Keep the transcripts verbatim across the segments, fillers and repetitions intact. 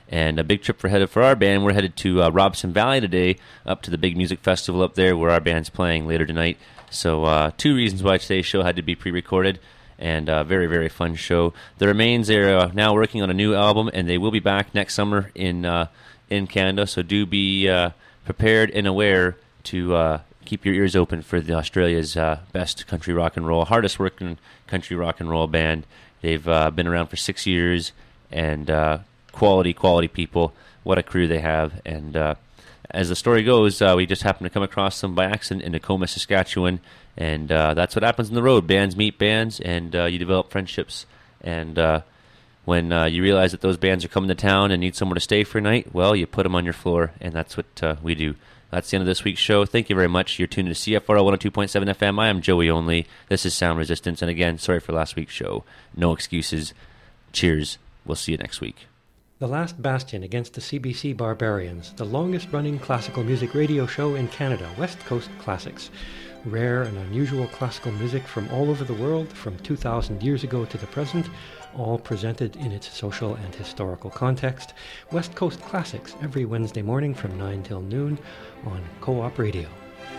And a big trip for headed for our band. We're headed to uh, Robson Valley today, up to the big music festival up there where our band's playing later tonight. So uh, two reasons why today's show had to be pre-recorded, and a uh, very, very fun show. The Remains are uh, now working on a new album, and they will be back next summer in uh, in Canada. So do be uh, prepared and aware to uh, keep your ears open for the Australia's uh, best country rock and roll, hardest working country rock and roll band. They've uh, been around for six years, and uh, quality, quality people. What a crew they have. And uh, as the story goes, uh, we just happened to come across them by accident in Tacoma, Saskatchewan, and uh, that's what happens on the road. Bands meet bands, and uh, you develop friendships. And uh, when uh, you realize that those bands are coming to town and need somewhere to stay for a night, well, you put them on your floor, and that's what uh, we do. That's the end of this week's show. Thank you very much. You're tuned to C F R O one oh two point seven F M. I am Joey Only. This is Sound Resistance, and again, sorry for last week's show. No excuses. Cheers. We'll see you next week. The Last Bastion against the C B C Barbarians, the longest-running classical music radio show in Canada, West Coast Classics. Rare and unusual classical music from all over the world, from two thousand years ago to the present, all presented in its social and historical context. West Coast Classics, every Wednesday morning from nine till noon on Co-op Radio.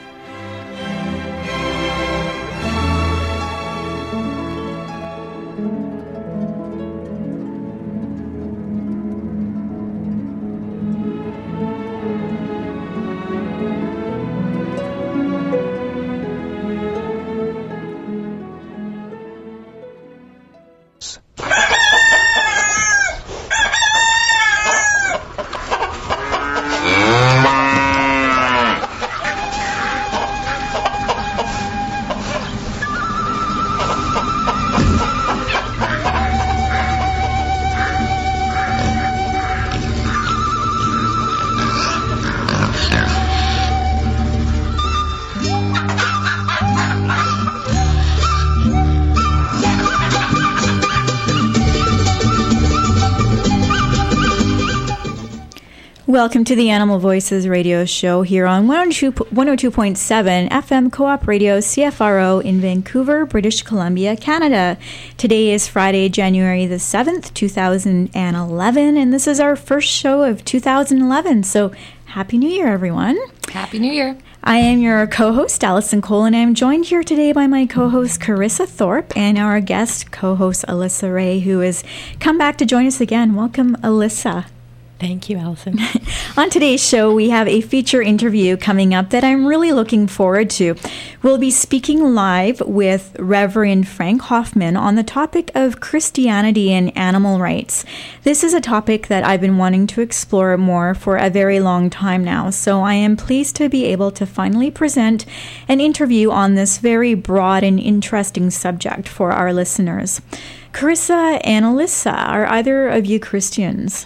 Welcome to the Animal Voices radio show here on one oh two point seven F M Co-op Radio C F R O in Vancouver, British Columbia, Canada. Today is Friday, January the seventh, two thousand eleven, and this is our first show of two thousand eleven. So Happy New Year, everyone. Happy New Year. I am your co-host, Allison Cole, and I'm joined here today by my co-host, Carissa Thorpe, and our guest co-host, Alyssa Ray, who has come back to join us again. Welcome, Alyssa. Thank you, Allison. On today's show, we have a feature interview coming up that I'm really looking forward to. We'll be speaking live with Reverend Frank Hoffman on the topic of Christianity and animal rights. This is a topic that I've been wanting to explore more for a very long time now, so I am pleased to be able to finally present an interview on this very broad and interesting subject for our listeners. Carissa and Alyssa, are either of you Christians?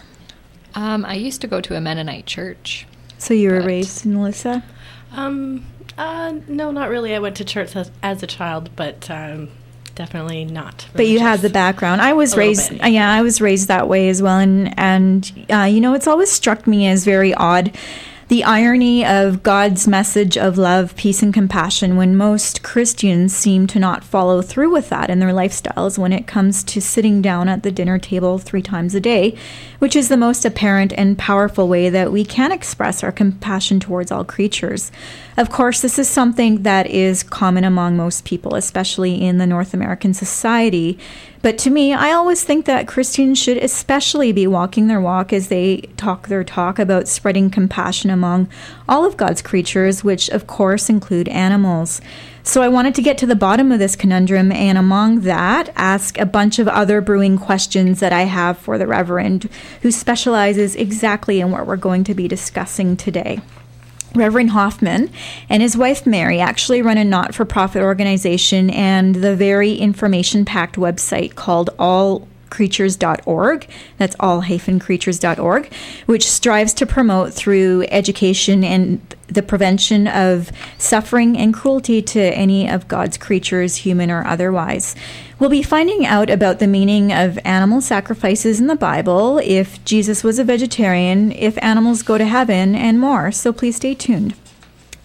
Um, I used to go to a Mennonite church. So you were raised in Alyssa? Um, uh, no, not really. I went to church as, as a child, but um, definitely not religious. But you had the background. I was a raised, bit, yeah. yeah, I was raised that way as well. And, and uh, you know, it's always struck me as very odd, the irony of God's message of love, peace, and compassion when most Christians seem to not follow through with that in their lifestyles when it comes to sitting down at the dinner table three times a day, which is the most apparent and powerful way that we can express our compassion towards all creatures. Of course, this is something that is common among most people, especially in the North American society. But to me, I always think that Christians should especially be walking their walk as they talk their talk about spreading compassion among all of God's creatures, which of course include animals. So I wanted to get to the bottom of this conundrum, and among that, ask a bunch of other brewing questions that I have for the Reverend, who specializes exactly in what we're going to be discussing today. Reverend Hoffman and his wife Mary actually run a not-for-profit organization and the very information-packed website called all creatures dot org. That's all creatures dot org, which strives to promote through education and the prevention of suffering and cruelty to any of God's creatures, human or otherwise. We'll be finding out about the meaning of animal sacrifices in the Bible, if Jesus was a vegetarian, if animals go to heaven, and more. So please stay tuned.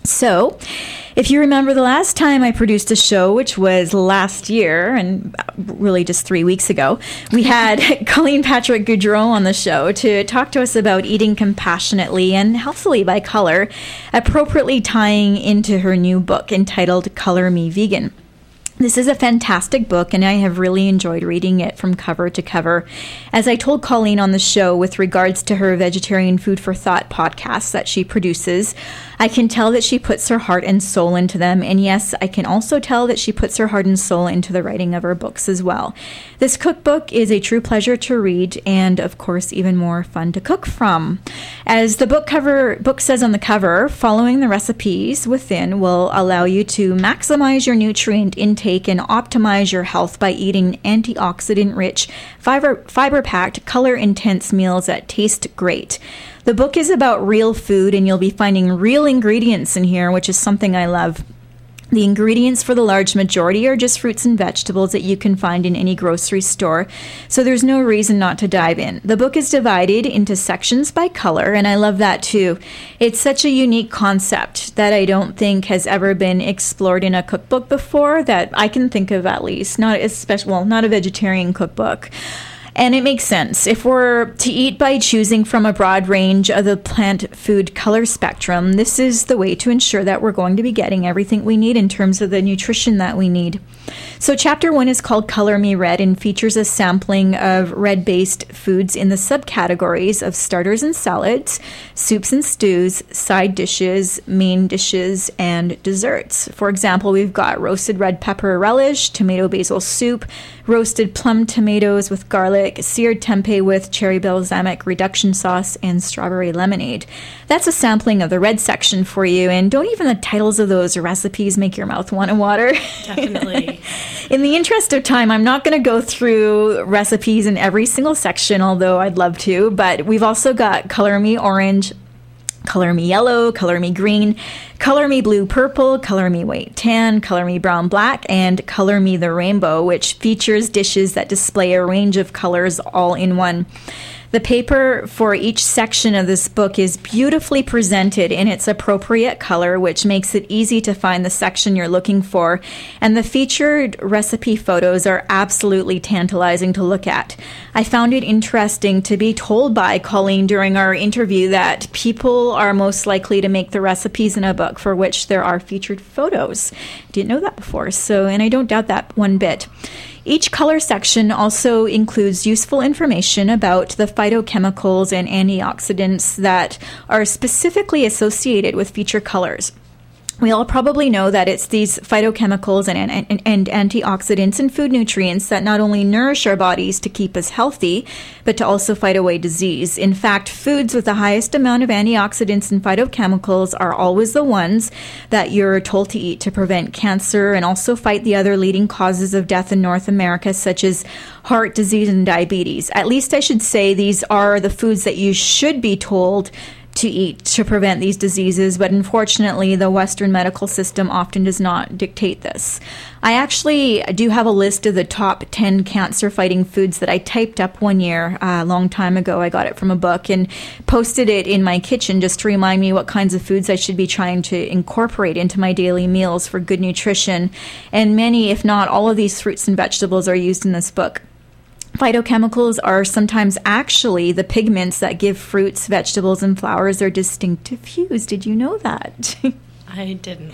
So, if you remember the last time I produced a show, which was last year, and really just three weeks ago, we had Colleen Patrick Goudreau on the show to talk to us about eating compassionately and healthily by color, appropriately tying into her new book entitled Color Me Vegan. This is a fantastic book, and I have really enjoyed reading it from cover to cover. As I told Colleen on the show with regards to her Vegetarian Food for Thought podcast that she produces, I can tell that she puts her heart and soul into them, and yes, I can also tell that she puts her heart and soul into the writing of her books as well. This cookbook is a true pleasure to read, and of course, even more fun to cook from. As the book cover book says on the cover, following the recipes within will allow you to maximize your nutrient intake and optimize your health by eating antioxidant-rich, fiber, fiber-packed, color-intense meals that taste great. The book is about real food, and you'll be finding real ingredients in here, which is something I love. The ingredients for the large majority are just fruits and vegetables that you can find in any grocery store, so there's no reason not to dive in. The book is divided into sections by color, and I love that too. It's such a unique concept that I don't think has ever been explored in a cookbook before, that I can think of at least, not especially, well, not a vegetarian cookbook. And it makes sense. If we're to eat by choosing from a broad range of the plant food color spectrum, this is the way to ensure that we're going to be getting everything we need in terms of the nutrition that we need. So chapter one is called Color Me Red and features a sampling of red-based foods in the subcategories of starters and salads, soups and stews, side dishes, main dishes, and desserts. For example, we've got roasted red pepper relish, tomato basil soup, roasted plum tomatoes with garlic, seared tempeh with cherry balsamic reduction sauce, and strawberry lemonade. That's a sampling of the red section for you, and don't even the titles of those recipes make your mouth want to water? Definitely. In the interest of time, I'm not going to go through recipes in every single section, although I'd love to, but we've also got Color Me Orange, Color Me Yellow, Color Me Green, Color Me Blue Purple, Color Me White Tan, Color Me Brown Black, and Color Me the Rainbow, which features dishes that display a range of colors all in one. The paper for each section of this book is beautifully presented in its appropriate color, which makes it easy to find the section you're looking for. And the featured recipe photos are absolutely tantalizing to look at. I found it interesting to be told by Colleen during our interview that people are most likely to make the recipes in a book for which there are featured photos. Didn't know that before, so, and I don't doubt that one bit. Each color section also includes useful information about the phytochemicals and antioxidants that are specifically associated with feature colors. We all probably know that it's these phytochemicals and, and, and antioxidants and food nutrients that not only nourish our bodies to keep us healthy, but to also fight away disease. In fact, foods with the highest amount of antioxidants and phytochemicals are always the ones that you're told to eat to prevent cancer and also fight the other leading causes of death in North America, such as heart disease and diabetes. At least I should say these are the foods that you should be told to eat to prevent these diseases, but unfortunately the Western medical system often does not dictate this. I actually do have a list of the top ten cancer-fighting foods that I typed up one year, uh, a long time ago. I got it from a book and posted it in my kitchen just to remind me what kinds of foods I should be trying to incorporate into my daily meals for good nutrition. And many, if not all of these fruits and vegetables are used in this book. Phytochemicals are sometimes actually the pigments that give fruits, vegetables, and flowers their distinctive hues. Did you know that? I didn't.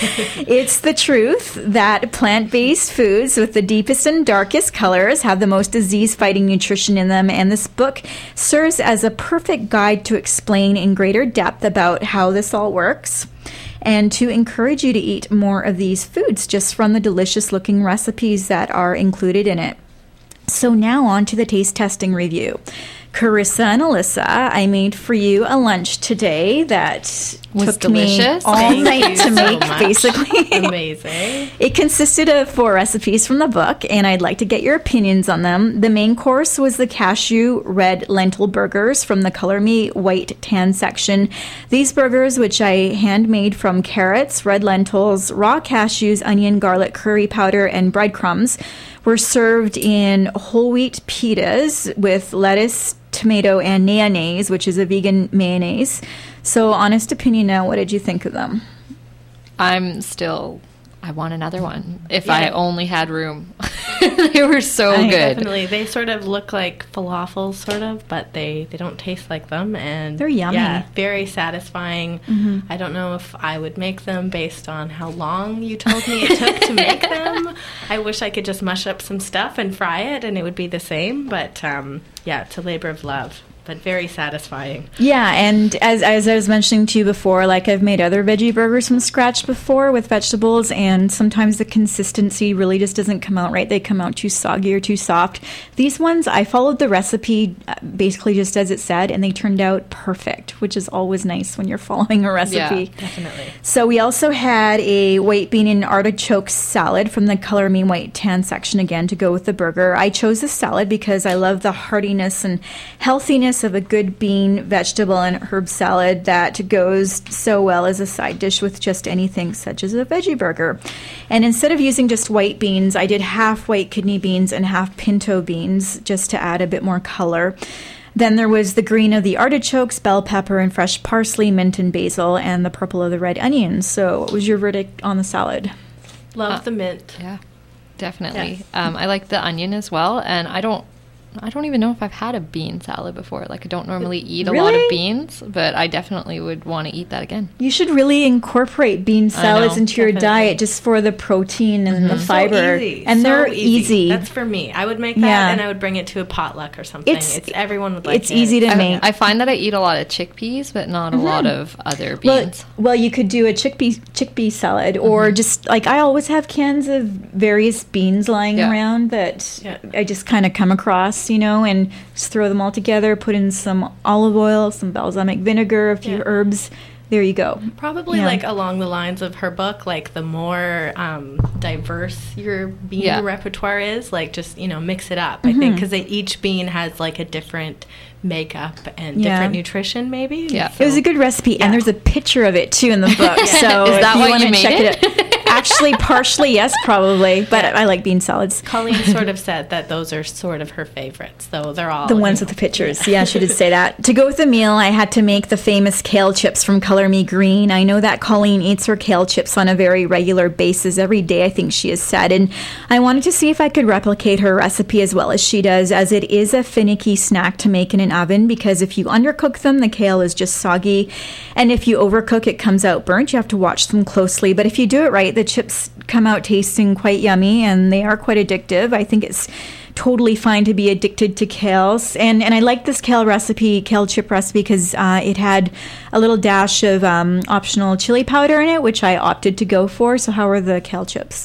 It's the truth that plant-based foods with the deepest and darkest colors have the most disease-fighting nutrition in them, and this book serves as a perfect guide to explain in greater depth about how this all works and to encourage you to eat more of these foods just from the delicious-looking recipes that are included in it. So now on to the taste testing review. Carissa and Alyssa, I made for you a lunch today that was took delicious. me all Thank night you to so make, much. basically. Amazing. It consisted of four recipes from the book, and I'd like to get your opinions on them. The main course was the cashew red lentil burgers from the Color Me White Tan section. These burgers, which I handmade from carrots, red lentils, raw cashews, onion, garlic, curry powder, and breadcrumbs, were served in whole wheat pitas with lettuce, tomato, and mayonnaise, which is a vegan mayonnaise. So, honest opinion now, what did you think of them? I'm still, I want another one. If Yeah. I only had room. They were so I good. Definitely. They sort of look like falafels, sort of, but they, they don't taste like them. And They're yummy. Yeah, very satisfying. Mm-hmm. I don't know if I would make them based on how long you told me it took to make them. I wish I could just mush up some stuff and fry it, and it would be the same. But, um, yeah, it's a labor of love, but very satisfying. Yeah, and as as I was mentioning to you before, like I've made other veggie burgers from scratch before with vegetables, and sometimes the consistency really just doesn't come out right. They come out too soggy or too soft. These ones, I followed the recipe uh, basically just as it said, and they turned out perfect, which is always nice when you're following a recipe. Yeah. Definitely. So we also had a white bean and artichoke salad from the Color Me White Tan section again to go with the burger. I chose this salad because I love the heartiness and healthiness of a good bean, vegetable, and herb salad that goes so well as a side dish with just anything such as a veggie burger. And instead of using just white beans, I did half white kidney beans and half pinto beans just to add a bit more color. Then there was the green of the artichokes, bell pepper, and fresh parsley, mint, and basil, and the purple of the red onions. So what was your verdict on the salad? Love Uh, the mint. Yeah, definitely. Um, I like the onion as well, and I don't. I don't even know if I've had a bean salad before. Like, I don't normally eat a lot of Really? beans, but I definitely would want to eat that again. You should really incorporate bean salads know. into your Definitely. diet just for the protein and the So fiber. easy. And so they're easy. easy. That's for me. I would make that Yeah. and I would bring it to a potluck or something. It's- It's, everyone would like it's it. easy to I, make. I find that I eat a lot of chickpeas, but not a lot of other Well, beans. well, you could do a chickpea chickpea salad, or just like I always have cans of various beans lying Yeah. around that Yeah. I just kind of come across, you know, and just throw them all together. Put in some olive oil, some balsamic vinegar, a few Yeah. herbs. There you go. Probably Yeah. like along the lines of her book, like the more um, diverse your bean Yeah. repertoire is, like just, you know, mix it up. I think because each bean has like a different makeup and Yeah. different nutrition, maybe. Yeah. It was a good recipe, and Yeah. there's a picture of it too in the book. So Is if that you why wanna you made check it? out- Actually, partially, yes, probably. But Yeah. I like bean salads. Colleen sort of said that those are sort of her favorites, though they're all The you ones know, with the pictures. Yeah, she did say that. To go with the meal, I had to make the famous kale chips from Color Me Green. I know that Colleen eats her kale chips on a very regular basis every day, I think she has said. And I wanted to see if I could replicate her recipe as well as she does, as it is a finicky snack to make in an oven, because if you undercook them, the kale is just soggy. And if you overcook, it comes out burnt. You have to watch them closely. But if you do it right, the chips come out tasting quite yummy, and they are quite addictive. I think it's totally fine to be addicted to kales, and and I like this kale recipe, kale chip recipe, because uh, it had a little dash of um, optional chili powder in it, which I opted to go for. So how are the kale chips?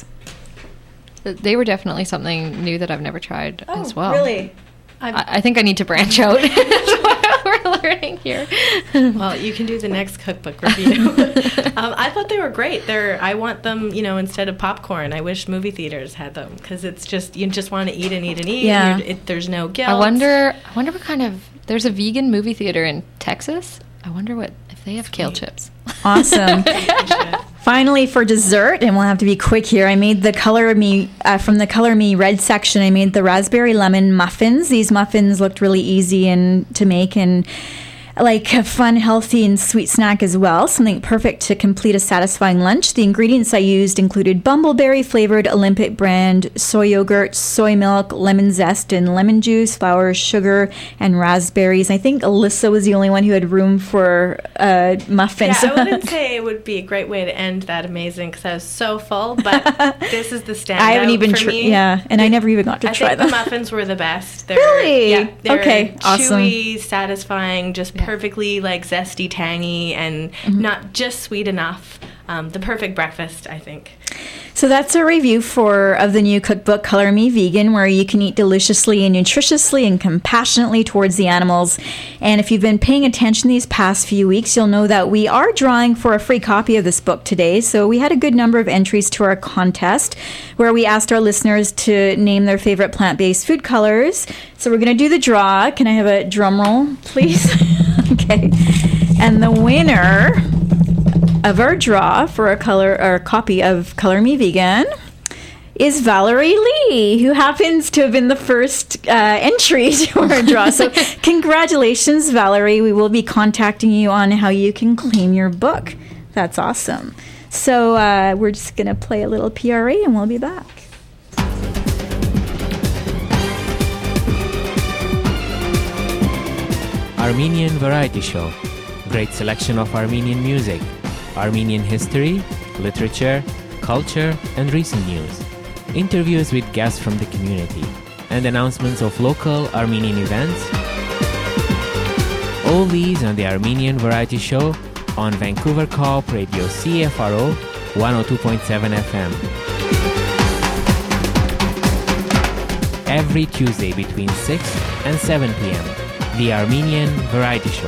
They were definitely something new that I've never tried as well. Really? I, I think I need to branch out. That's what we're learning here. Well, you can do the next cookbook review. um, I thought they were great. They're. I want them, you know, instead of popcorn. I wish movie theaters had them because it's just you just want to eat and eat and eat. Yeah. And you're- it, there's no guilt. I wonder. I wonder what kind of. There's a vegan movie theater in Texas. I wonder what if they have kale chips. Awesome. Finally, for dessert, and we'll have to be quick here, I made the Color Me, uh, from the Color Me Red section, I made the raspberry lemon muffins. These muffins looked really easy and to make, and like a fun, healthy, and sweet snack as well. Something perfect to complete a satisfying lunch. The ingredients I used included bumbleberry-flavored Olympic brand soy yogurt, soy milk, lemon zest, and lemon juice, flour, sugar, and raspberries. I think Alyssa was the only one who had room for uh, muffins. Yeah, I wouldn't say it would be a great way to end that amazing because I was so full, but this is the standout I haven't even for tried. me. Yeah, and I never even got to I try think them. the muffins were the best. They're, Really? Yeah, they're Okay, awesome. chewy, satisfying, just perfectly like zesty, tangy, and Mm-hmm. not just sweet enough. Um, the perfect breakfast, I think. So that's a review for of the new cookbook Color Me Vegan, where you can eat deliciously and nutritiously and compassionately towards the animals. And if you've been paying attention these past few weeks, you'll know that we are drawing for a free copy of this book today. So we had a good number of entries to our contest where we asked our listeners to name their favorite plant-based food colors. So we're going to do the draw. Can I have a drum roll, please? Okay. And the winner of our draw for a color or a copy of Color Me Vegan is Valerie Lee, who happens to have been the first uh, entry to our draw. So congratulations, Valerie. We will be contacting you on how you can claim your book. That's awesome. So uh, we're just going to play a little P R A and we'll be back. Armenian Variety Show. Great selection of Armenian music, Armenian history, literature, culture, and recent news. Interviews with guests from the community, and announcements of local Armenian events. All these on the Armenian Variety Show on Vancouver Co-op Radio C F R O one oh two point seven F M. Every Tuesday between six and seven p.m. The Armenian Variety Show.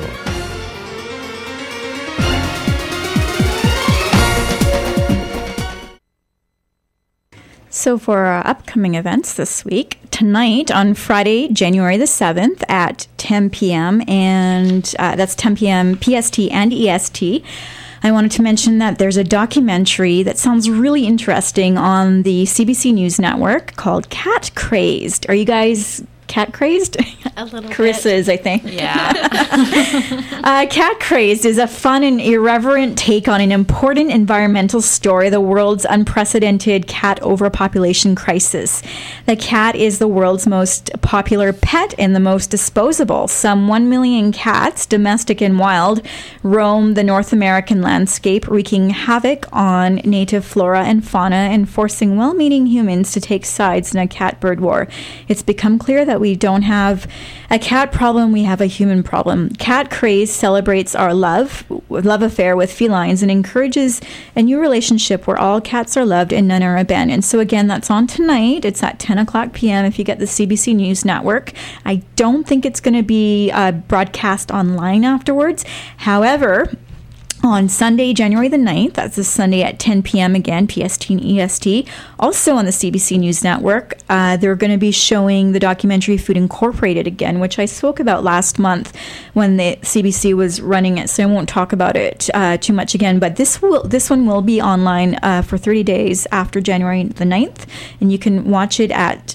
So for our upcoming events this week, tonight on Friday, January the seventh at ten p.m. and uh, that's ten p.m. P S T and E S T, I wanted to mention that there's a documentary that sounds really interesting on the C B C News Network called Cat Crazed. Are you guys cat crazed? A little Chris bit. is, I think. Yeah. uh, Cat Crazed is a fun and irreverent take on an important environmental story, the world's unprecedented cat overpopulation crisis. The cat is the world's most popular pet and the most disposable. Some one million cats, domestic and wild, roam the North American landscape, wreaking havoc on native flora and fauna and forcing well-meaning humans to take sides in a cat-bird war. It's become clear that we don't have a cat problem, we have a human problem. Cat Craze celebrates our love, love affair with felines and encourages a new relationship where all cats are loved and none are abandoned. So again, that's on tonight. It's at ten o'clock p.m. if you get the C B C News Network. I don't think it's going to be uh, broadcast online afterwards. However, on Sunday, January the ninth, that's this Sunday at ten p.m. again, P S T and E S T. Also on the C B C News Network, uh, they're going to be showing the documentary Food Incorporated again, which I spoke about last month when the C B C was running it, so I won't talk about it uh, too much again. But this will this one will be online uh, for thirty days after January the ninth, and you can watch it at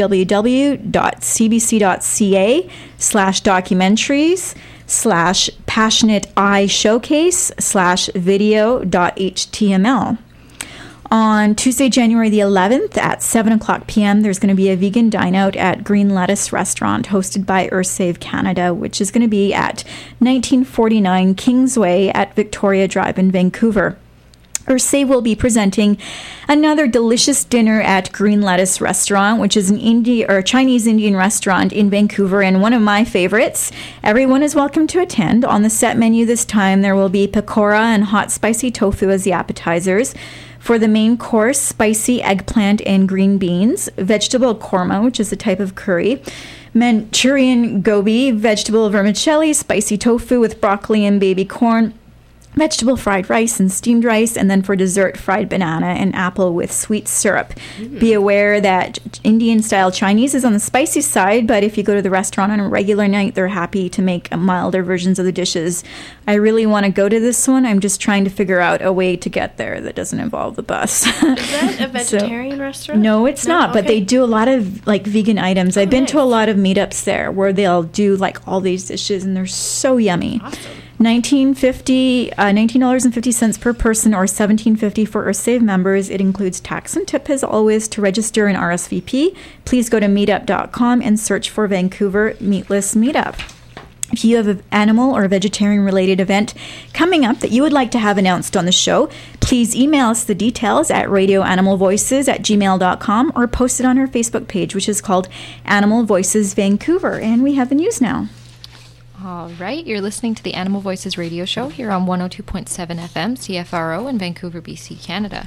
www.cbc.ca slash documentaries slash passionate eye showcase slash video dot html. On Tuesday, January the eleventh at seven o'clock p.m., there's going to be a vegan dine-out at Green Lettuce Restaurant hosted by EarthSave Canada, which is going to be at nineteen forty-nine Kingsway at Victoria Drive in Vancouver. EarthSave will be presenting another delicious dinner at Green Lettuce Restaurant, which is an Indian or Chinese Indian restaurant in Vancouver and one of my favorites. Everyone is welcome to attend. On the set menu this time, there will be pakora and hot spicy tofu as the appetizers. For the main course, spicy eggplant and green beans, vegetable korma, which is a type of curry, Manchurian gobi, vegetable vermicelli, spicy tofu with broccoli and baby corn, vegetable fried rice and steamed rice, and then for dessert, fried banana and apple with sweet syrup. Mm. Be aware that Indian-style Chinese is on the spicy side, but if you go to the restaurant on a regular night, they're happy to make milder versions of the dishes. I really want to go to this one. I'm just trying to figure out a way to get there that doesn't involve the bus. Is that a vegetarian so, restaurant? No, it's no? not, okay. But they do a lot of like vegan items. Oh, I've been nice. to a lot of meetups there where they'll do like all these dishes, and they're so yummy. Awesome. nineteen fifty, uh, nineteen dollars and fifty cents per person, or seventeen fifty for EarthSave members. It includes tax and tip as always. To register and R S V P, please go to meetup dot com and search for Vancouver Meatless Meetup. If you have an animal or vegetarian related event coming up that you would like to have announced on the show, please email us the details at radio animal voices at gmail dot com or post it on our Facebook page, which is called Animal Voices Vancouver. And we have the news now. All right, you're listening to the Animal Voices radio show here on one oh two point seven F M C F R O in Vancouver, B C, Canada.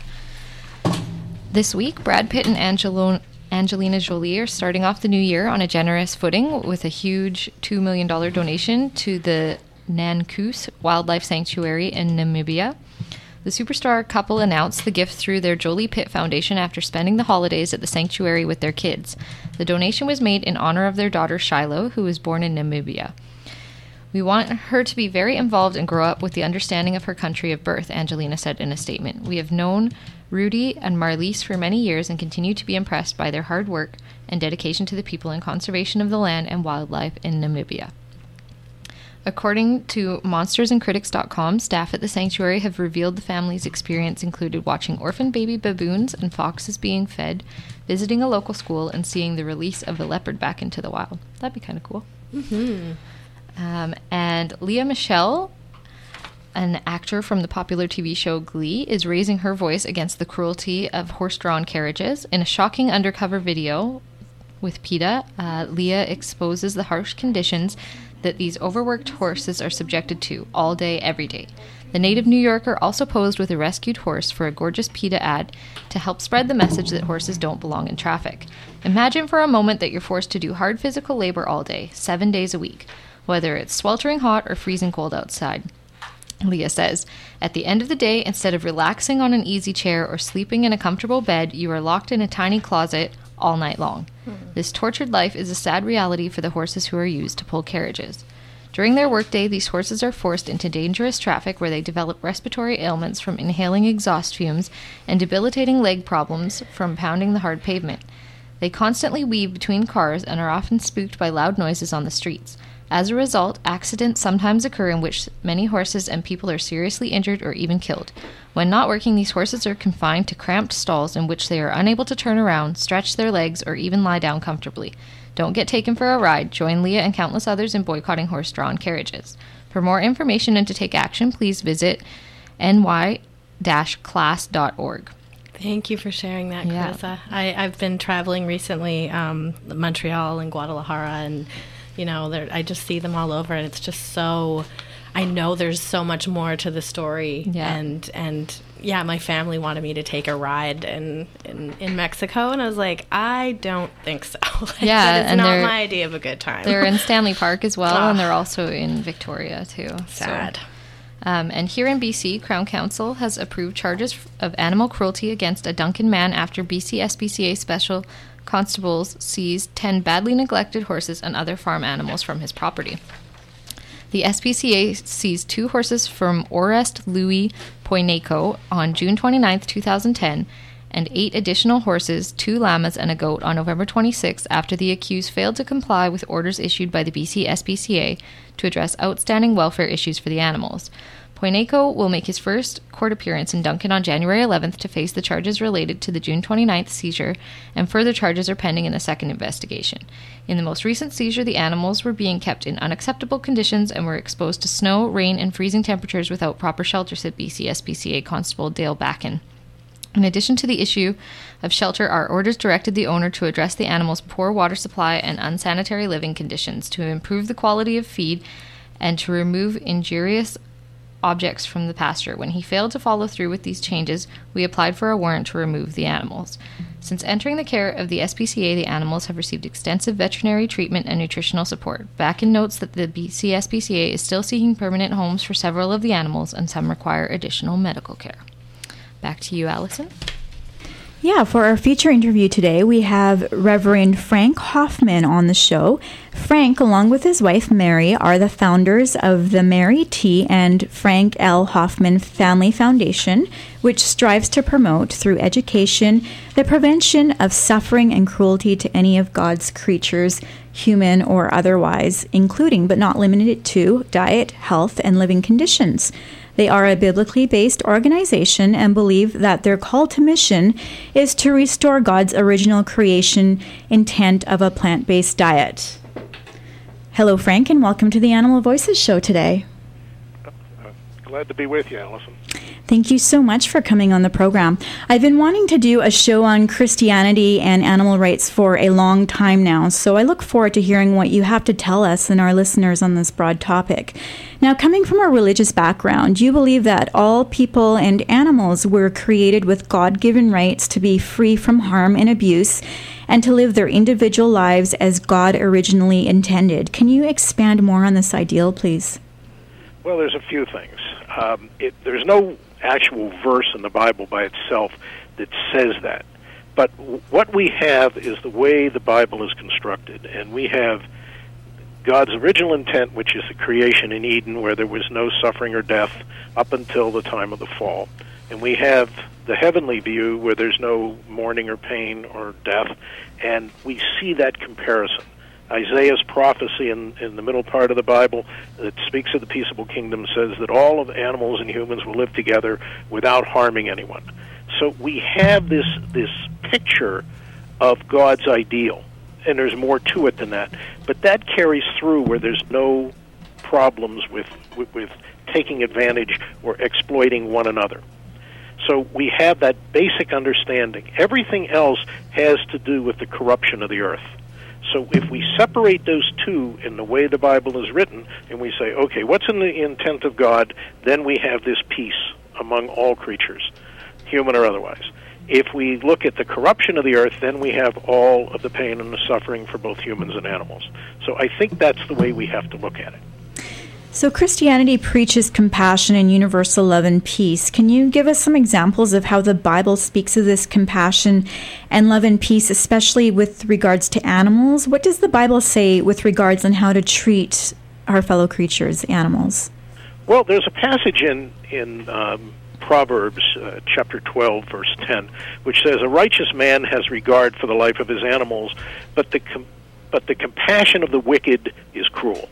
This week, Brad Pitt and Angelo- Angelina Jolie are starting off the new year on a generous footing with a huge two million dollars donation to the Nankoose Wildlife Sanctuary in Namibia. The superstar couple announced the gift through their Jolie Pitt Foundation after spending the holidays at the sanctuary with their kids. The donation was made in honor of their daughter Shiloh, who was born in Namibia. We want her to be very involved and grow up with the understanding of her country of birth, Angelina said in a statement. We have known Rudy and Marlise for many years and continue to be impressed by their hard work and dedication to the people and conservation of the land and wildlife in Namibia. According to monsters and critics dot com, staff at the sanctuary have revealed the family's experience included watching orphan baby baboons and foxes being fed, visiting a local school, and seeing the release of a leopard back into the wild. That'd be kind of cool. Mm-hmm. Um, and Leah Michelle, an actor from the popular T V show Glee, is raising her voice against the cruelty of horse-drawn carriages. In a shocking undercover video with PETA, uh, Leah exposes the harsh conditions that these overworked horses are subjected to all day, every day. The native New Yorker also posed with a rescued horse for a gorgeous PETA ad to help spread the message that horses don't belong in traffic. Imagine for a moment that you're forced to do hard physical labor all day, seven days a week, whether it's sweltering hot or freezing cold outside. Leah says, at the end of the day, instead of relaxing on an easy chair or sleeping in a comfortable bed, you are locked in a tiny closet all night long. Mm-hmm. This tortured life is a sad reality for the horses who are used to pull carriages. During their workday, these horses are forced into dangerous traffic where they develop respiratory ailments from inhaling exhaust fumes and debilitating leg problems from pounding the hard pavement. They constantly weave between cars and are often spooked by loud noises on the streets. As a result, accidents sometimes occur in which many horses and people are seriously injured or even killed. When not working, these horses are confined to cramped stalls in which they are unable to turn around, stretch their legs, or even lie down comfortably. Don't get taken for a ride. Join Leah and countless others in boycotting horse-drawn carriages. For more information and to take action, please visit n y dash class dot org. Thank you for sharing that, Yeah. Carissa. I, I've been traveling recently, um, Montreal and Guadalajara, and you know, there, I just see them all over, and it's just so. I know there's so much more to the story, Yeah. and and yeah, my family wanted me to take a ride in in, in Mexico, and I was like, I don't think so. Like, Yeah, that is and not they're- my idea of a good time. They're in Stanley Park as well, Ah. and they're also in Victoria, too. So- sad. Um, and here in B C, Crown Council has approved charges f- of animal cruelty against a Duncan man after B C S P C A Special Constables seized ten badly neglected horses and other farm animals from his property. The S P C A seized two horses from Orest Louis Poineco on June twenty-ninth, twenty ten, and eight additional horses, two llamas, and a goat on November twenty-sixth after the accused failed to comply with orders issued by the B C S P C A to address outstanding welfare issues for the animals. Poineco will make his first court appearance in Duncan on January eleventh to face the charges related to the June twenty-ninth seizure, and further charges are pending in the second investigation. In the most recent seizure, the animals were being kept in unacceptable conditions and were exposed to snow, rain, and freezing temperatures without proper shelter, said B C S P C A Constable Dale Backen. In addition to the issue of shelter, our orders directed the owner to address the animals' poor water supply and unsanitary living conditions, to improve the quality of feed, and to remove injurious objects from the pasture. When he failed to follow through with these changes, we applied for a warrant to remove the animals. Since entering the care of the S P C A, the animals have received extensive veterinary treatment and nutritional support. Backen notes that the B C S P C A is still seeking permanent homes for several of the animals, and some require additional medical care. Back to you, Allison. Yeah, for our feature interview today, we have Reverend Frank Hoffman on the show. Frank, along with his wife Mary, are the founders of the Mary T. and Frank L. Hoffman Family Foundation, which strives to promote, through education, the prevention of suffering and cruelty to any of God's creatures, human or otherwise, including but not limited to diet, health, and living conditions. They are a biblically based organization and believe that their call to mission is to restore God's original creation intent of a plant-based diet. Hello, Frank, and welcome to the Animal Voices show today. Uh, glad to be with you, Allison. Thank you so much for coming on the program. I've been wanting to do a show on Christianity and animal rights for a long time now, so I look forward to hearing what you have to tell us and our listeners on this broad topic. Now, coming from a religious background, you believe that all people and animals were created with God-given rights to be free from harm and abuse and to live their individual lives as God originally intended. Can you expand more on this ideal, please? Well, there's a few things. Um, it, there's no actual verse in the Bible by itself that says that. But w- what we have is the way the Bible is constructed, and we have God's original intent, which is the creation in Eden, where there was no suffering or death up until the time of the fall. And we have the heavenly view, where there's no mourning or pain or death, and we see that comparison. Isaiah's prophecy in, in the middle part of the Bible that speaks of the peaceable kingdom says that all of the animals and humans will live together without harming anyone. So we have this this picture of God's ideal, and there's more to it than that. But that carries through where there's no problems with, with, with taking advantage or exploiting one another. So we have that basic understanding. Everything else has to do with the corruption of the earth. So if we separate those two in the way the Bible is written, and we say, okay, what's in the intent of God, then we have this peace among all creatures, human or otherwise. If we look at the corruption of the earth, then we have all of the pain and the suffering for both humans and animals. So I think that's the way we have to look at it. So Christianity preaches compassion and universal love and peace. Can you give us some examples of how the Bible speaks of this compassion and love and peace, especially with regards to animals? What does the Bible say with regards on how to treat our fellow creatures, animals? Well, there's a passage in, in um, Proverbs uh, chapter twelve, verse ten, which says, "A righteous man has regard for the life of his animals, but the com- but the compassion of the wicked is cruel."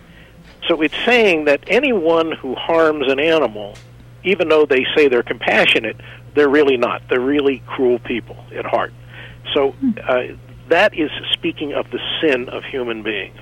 So it's saying that anyone who harms an animal, even though they say they're compassionate, they're really not. They're really cruel people at heart. So uh, that is speaking of the sin of human beings.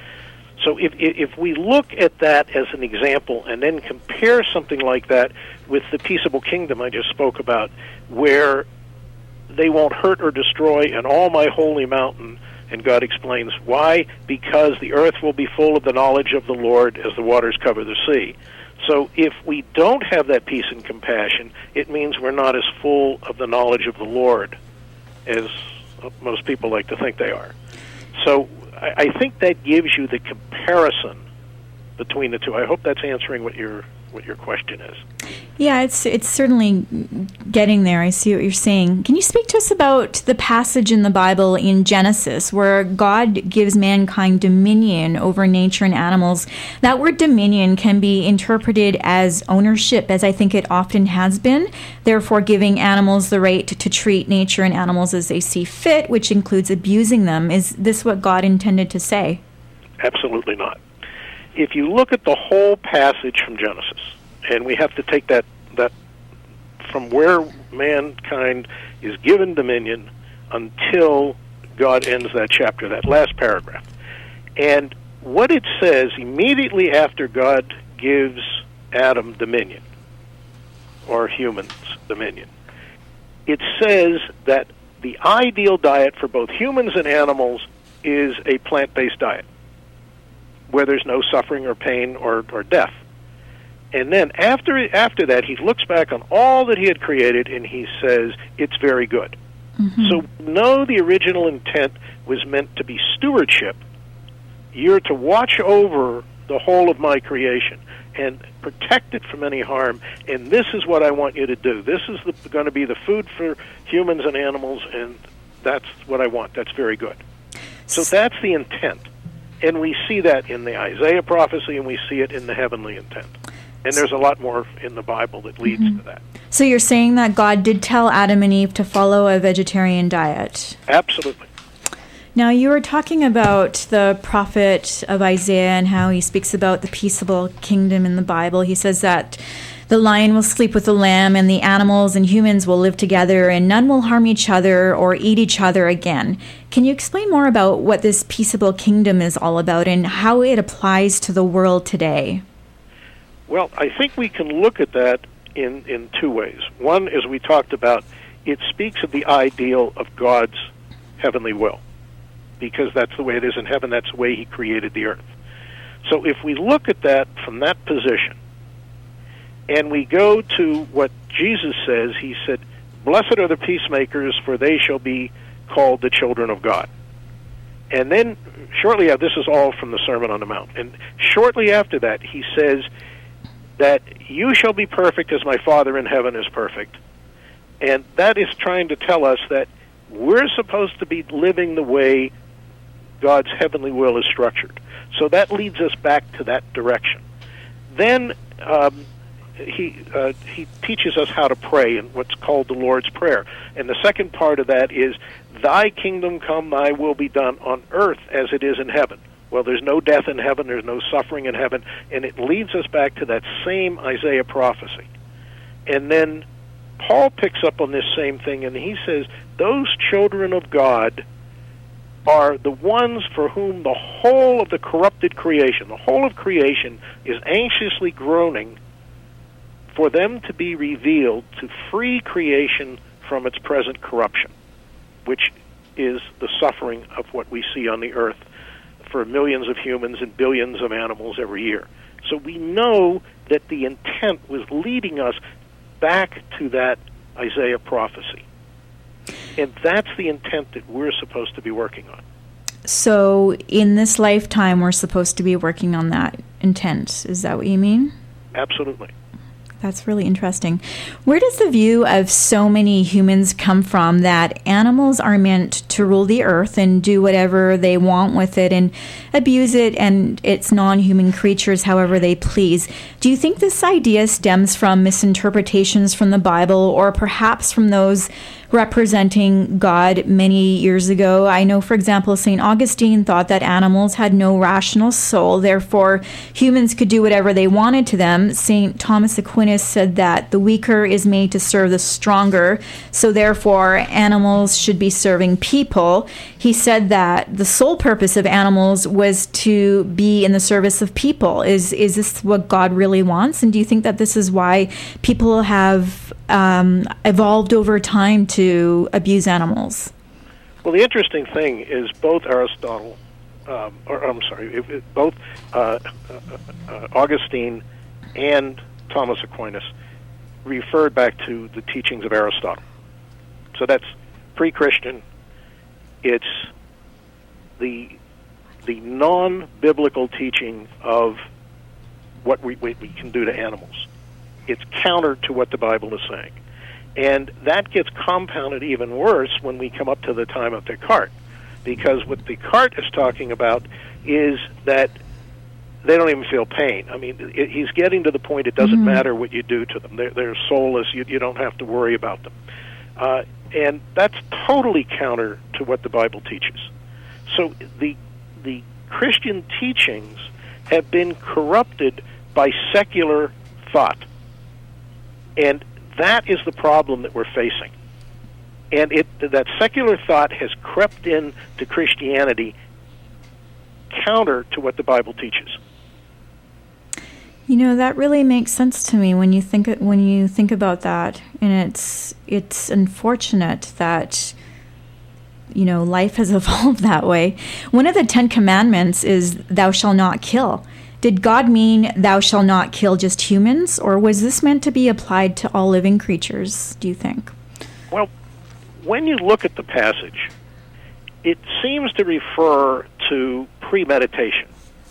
So if if we look at that as an example and then compare something like that with the peaceable kingdom I just spoke about, where they won't hurt or destroy in all my holy mountain, and God explains why, because the earth will be full of the knowledge of the Lord as the waters cover the sea. So if we don't have that peace and compassion, it means we're not as full of the knowledge of the Lord as most people like to think they are. So I think that gives you the comparison between the two. I hope that's answering what your what your question is. Yeah, it's it's certainly getting there. I see what you're saying. Can you speak to us about the passage in the Bible in Genesis where God gives mankind dominion over nature and animals? That word dominion can be interpreted as ownership, as I think it often has been, therefore giving animals the right to, to treat nature and animals as they see fit, which includes abusing them. Is this what God intended to say? Absolutely not. If you look at the whole passage from Genesis, and we have to take that that from where mankind is given dominion until God ends that chapter, that last paragraph. And what it says immediately after God gives Adam dominion, or humans dominion, it says that the ideal diet for both humans and animals is a plant-based diet, where there's no suffering or pain or, or death. And then after after that, he looks back on all that he had created, and he says, it's very good. Mm-hmm. So no, the original intent was meant to be stewardship. You're to watch over the whole of my creation and protect it from any harm, and this is what I want you to do. This is the, going to be the food for humans and animals, and that's what I want. That's very good. So that's the intent. And we see that in the Isaiah prophecy, and we see it in the heavenly intent. And there's a lot more in the Bible that leads mm-hmm. to that. So you're saying that God did tell Adam and Eve to follow a vegetarian diet? Absolutely. Now, you were talking about the prophet of Isaiah and how he speaks about the peaceable kingdom in the Bible. He says that the lion will sleep with the lamb, and the animals and humans will live together, and none will harm each other or eat each other again. Can you explain more about what this peaceable kingdom is all about and how it applies to the world today? Well, I think we can look at that in, in two ways. One, as we talked about, it speaks of the ideal of God's heavenly will, because that's the way it is in heaven. That's the way he created the earth. So if we look at that from that position, and we go to what Jesus says, he said, blessed are the peacemakers, for they shall be called the children of God. And then shortly after, this is all from the Sermon on the Mount, and shortly after that, he says that you shall be perfect as my Father in heaven is perfect. And that is trying to tell us that we're supposed to be living the way God's heavenly will is structured. So that leads us back to that direction. Then um, he uh, he teaches us how to pray in what's called the Lord's Prayer. And the second part of that is, "Thy kingdom come, thy will be done on earth as it is in heaven." Well, there's no death in heaven, there's no suffering in heaven, and it leads us back to that same Isaiah prophecy. And then Paul picks up on this same thing, and he says, those children of God are the ones for whom the whole of the corrupted creation, the whole of creation is anxiously groaning for them to be revealed to free creation from its present corruption, which is the suffering of what we see on the earth for millions of humans and billions of animals every year. So we know that the intent was leading us back to that Isaiah prophecy. And that's the intent that we're supposed to be working on. So in this lifetime, we're supposed to be working on that intent. Is that what you mean? Absolutely. That's really interesting. Where does the view of so many humans come from that animals are meant to rule the earth and do whatever they want with it and abuse it and its non-human creatures however they please? Do you think this idea stems from misinterpretations from the Bible, or perhaps from those representing God many years ago? I know, for example, Saint Augustine thought that animals had no rational soul, therefore humans could do whatever they wanted to them. Saint Thomas Aquinas said that the weaker is made to serve the stronger, so therefore animals should be serving people. He said that the sole purpose of animals was to be in the service of people. Is is this what God really wants? And do you think that this is why people have um, evolved over time to abuse animals? Well, the interesting thing is both Aristotle, um, or I'm sorry, it, it, both uh, uh, uh, Augustine and Thomas Aquinas referred back to the teachings of Aristotle. So that's pre-Christian. It's the the non-biblical teaching of what we, we, we can do to animals. It's counter to what the Bible is saying. And that gets compounded even worse when we come up to the time of Descartes, because what Descartes is talking about is that they don't even feel pain. I mean, it, he's getting to the point it doesn't mm-hmm. matter what you do to them. They're, they're soulless. You, you don't have to worry about them. Uh, and that's totally counter to what the Bible teaches. So the the Christian teachings have been corrupted by secular thought. And that is the problem that we're facing. And it that secular thought has crept in to Christianity counter to what the Bible teaches. You know, that really makes sense to me when you think when you think about that. And it's it's unfortunate that, you know, life has evolved that way. One of the Ten Commandments is thou shalt not kill. Did God mean thou shalt not kill just humans, or was this meant to be applied to all living creatures, do you think? Well, when you look at the passage, it seems to refer to premeditation.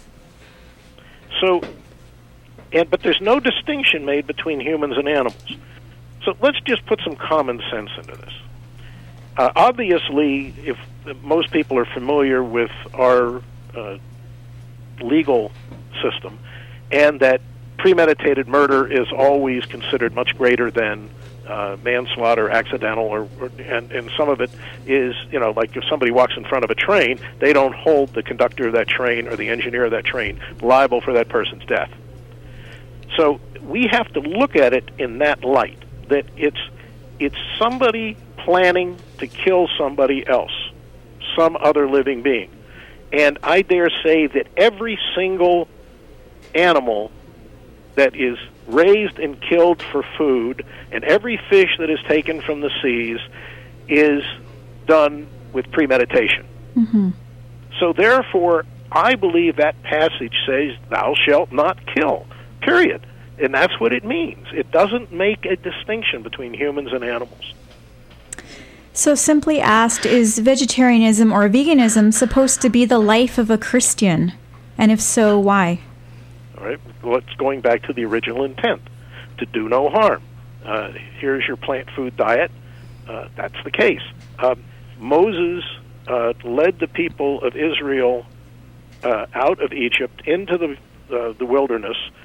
So, and but there's no distinction made between humans and animals. So let's just put some common sense into this. Uh, obviously, if most people are familiar with our uh, legal system, and that premeditated murder is always considered much greater than uh, manslaughter, accidental, or, or and, and some of it is, you know, like if somebody walks in front of a train, they don't hold the conductor of that train or the engineer of that train liable for that person's death. So we have to look at it in that light, that it's it's somebody planning to kill somebody else, some other living being. And I dare say that every single animal that is raised and killed for food, and every fish that is taken from the seas, is done with premeditation. Mm-hmm. So therefore, I believe that passage says, thou shalt not kill, period. And that's what it means. It doesn't make a distinction between humans and animals. So simply asked, is vegetarianism or veganism supposed to be the life of a Christian? And if so, why? All right. Well, it's going back to the original intent, to do no harm. Uh, here's your plant food diet. Uh, that's the case. Um, Moses uh, led the people of Israel uh, out of Egypt into the uh, the wilderness,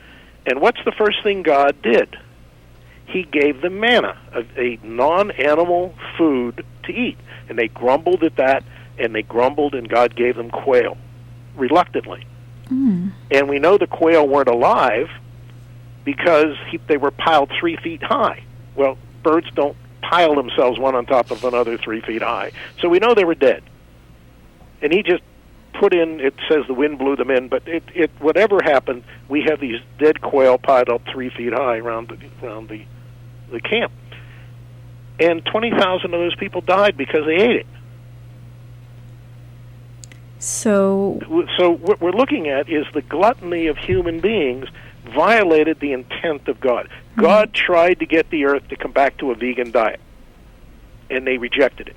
And what's the first thing God did? He gave them manna, a, a non-animal food to eat. And they grumbled at that, and they grumbled, and God gave them quail, reluctantly. Mm. And we know the quail weren't alive because he, they were piled three feet high. Well, birds don't pile themselves one on top of another three feet high. So we know they were dead. And he just put in, it says the wind blew them in, but it, it whatever happened, we have these dead quail piled up three feet high around the, around the, the camp. And twenty thousand of those people died because they ate it. So, so what we're looking at is the gluttony of human beings violated the intent of God. Mm-hmm. God tried to get the earth to come back to a vegan diet, and they rejected it.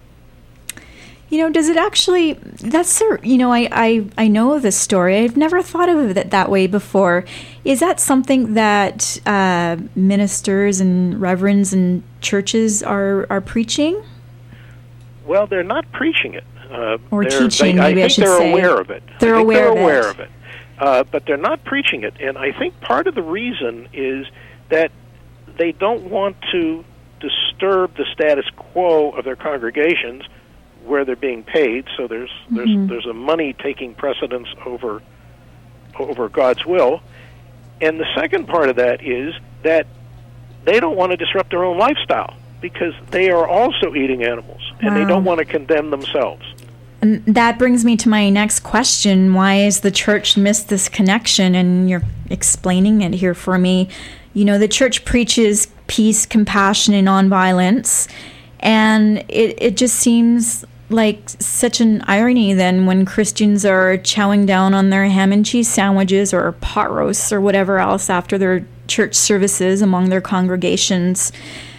You know, does it actually, that's, you know, I, I, I know this story. I've never thought of it that way before. Is that something that uh, ministers and reverends and churches are, are preaching? Well, they're not preaching it. Uh, or teaching, they, maybe I, I should they're say. Aware of it. They're I think aware they're of aware it. of it. Uh, but they're not preaching it. And I think part of the reason is that they don't want to disturb the status quo of their congregations where they're being paid, so there's mm-hmm. there's there's a money taking precedence over over God's will. And the second part of that is that they don't want to disrupt their own lifestyle because they are also eating animals, and wow. they don't want to condemn themselves. And that brings me to my next question. Why has the church missed this connection? And you're explaining it here for me. You know, the church preaches peace, compassion, and nonviolence, and it, it just seems like such an irony then when Christians are chowing down on their ham and cheese sandwiches or pot roasts or whatever else after their church services among their congregations.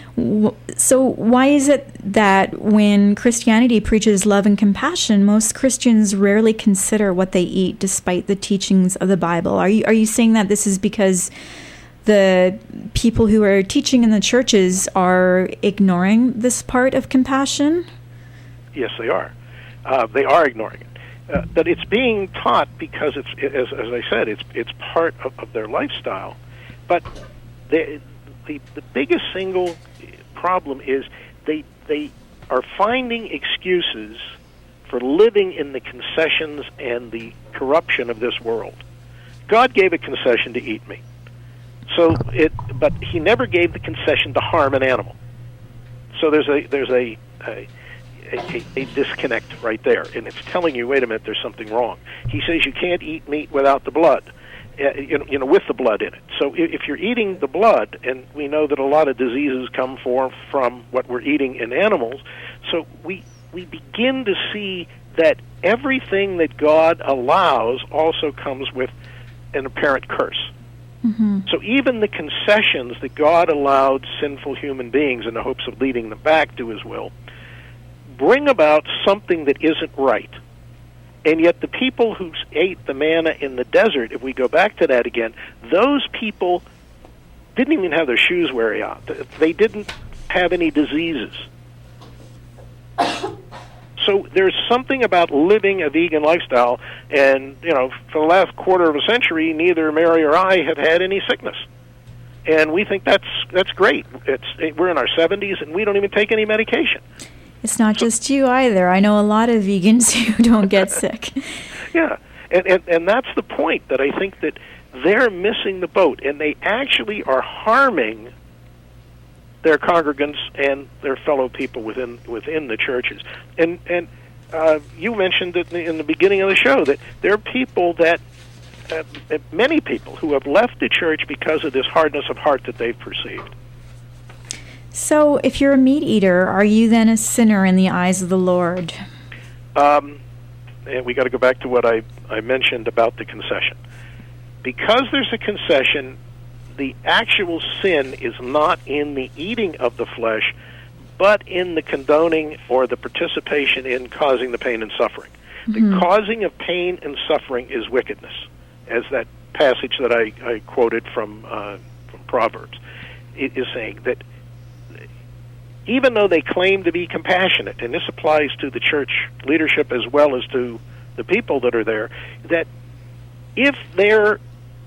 So why is it that when Christianity preaches love and compassion, most Christians rarely consider what they eat despite the teachings of the Bible? Are you are you saying that this is because the people who are teaching in the churches are ignoring this part of compassion? Yes, they are. Uh, they are ignoring it. Uh, but it's being taught because it's, as, as I said, it's it's part of, of their lifestyle. But they, the the biggest single problem is they they are finding excuses for living in the concessions and the corruption of this world. God gave a concession to eat meat. So it, but he never gave the concession to harm an animal. So there's a there's a a, a a disconnect right there, and it's telling you, wait a minute, there's something wrong. He says you can't eat meat without the blood, uh, you know, you know, with the blood in it. So if you're eating the blood, and we know that a lot of diseases come for, from what we're eating in animals, so we we begin to see that everything that God allows also comes with an apparent curse. Mm-hmm. So even the concessions that God allowed sinful human beings in the hopes of leading them back to his will bring about something that isn't right. And yet the people who ate the manna in the desert, if we go back to that again, those people didn't even have their shoes wear out. They didn't have any diseases. So there's something about living a vegan lifestyle, and, you know, for the last quarter of a century, neither Mary or I have had any sickness. And we think that's that's great. It's we're in our seventies, and we don't even take any medication. It's not so, just you either. I know a lot of vegans who don't get sick. Yeah, and, and, and that's the point, that I think that they're missing the boat, and they actually are harming their congregants and their fellow people within within the churches. And and uh, you mentioned it in the beginning of the show that there are people that, uh, many people who have left the church because of this hardness of heart that they've perceived. So if you're a meat eater, are you then a sinner in the eyes of the Lord? Um, and we got to go back to what I, I mentioned about the concession. Because there's a concession, the actual sin is not in the eating of the flesh, but in the condoning or the participation in causing the pain and suffering. Mm-hmm. The causing of pain and suffering is wickedness, as that passage that I, I quoted from, uh, from Proverbs it is saying, that even though they claim to be compassionate, and this applies to the church leadership as well as to the people that are there, that if they're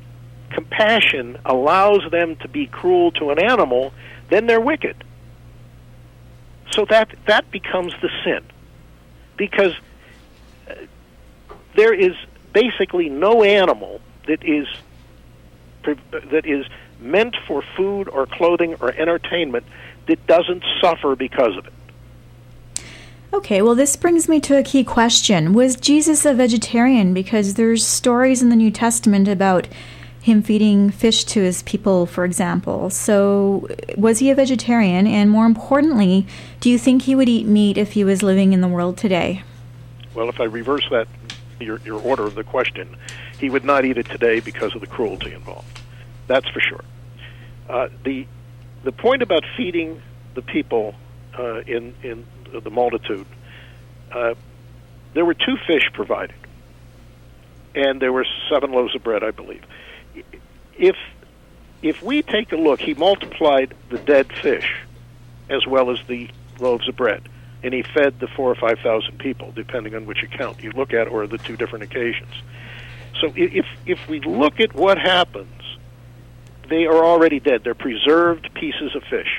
compassion allows them to be cruel to an animal, then they're wicked. So that that becomes the sin, because uh, there is basically no animal that is that is meant for food or clothing or entertainment that doesn't suffer because of it. Okay, well, this brings me to a key question. Was Jesus a vegetarian? Because there's stories in the New Testament about him feeding fish to his people, for example. So was he a vegetarian? And more importantly, do you think he would eat meat if he was living in the world today? Well, if I reverse that, your, your order of the question, he would not eat it today because of the cruelty involved. That's for sure. Uh, the the point about feeding the people uh, in in the multitude, uh, there were two fish provided, and there were seven loaves of bread, I believe. If if we take a look, he multiplied the dead fish as well as the loaves of bread, and he fed the four or five thousand people, depending on which account you look at, or the two different occasions. So if if we look at what happens, they are already dead. They're preserved pieces of fish.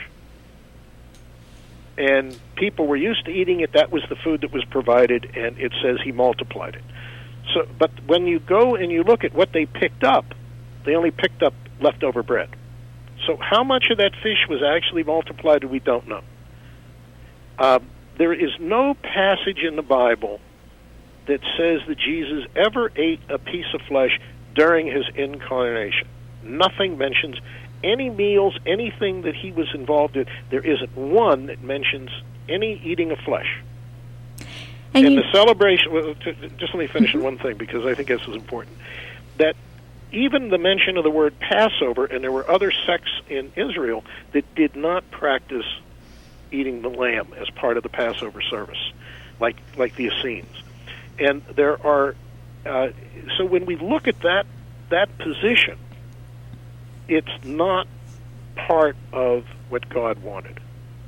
And people were used to eating it. That was the food that was provided, and it says he multiplied it. So, but when you go and you look at what they picked up, they only picked up leftover bread. So how much of that fish was actually multiplied, we don't know. Uh, there is no passage in the Bible that says that Jesus ever ate a piece of flesh during his incarnation. Nothing mentions any meals, anything that he was involved in. There isn't one that mentions any eating of flesh. And in you... the celebration, well, just let me finish on one thing, because I think this is important, that even the mention of the word Passover, and there were other sects in Israel that did not practice eating the lamb as part of the Passover service, like like the Essenes. And there are, uh, so when we look at that that position, it's not part of what God wanted.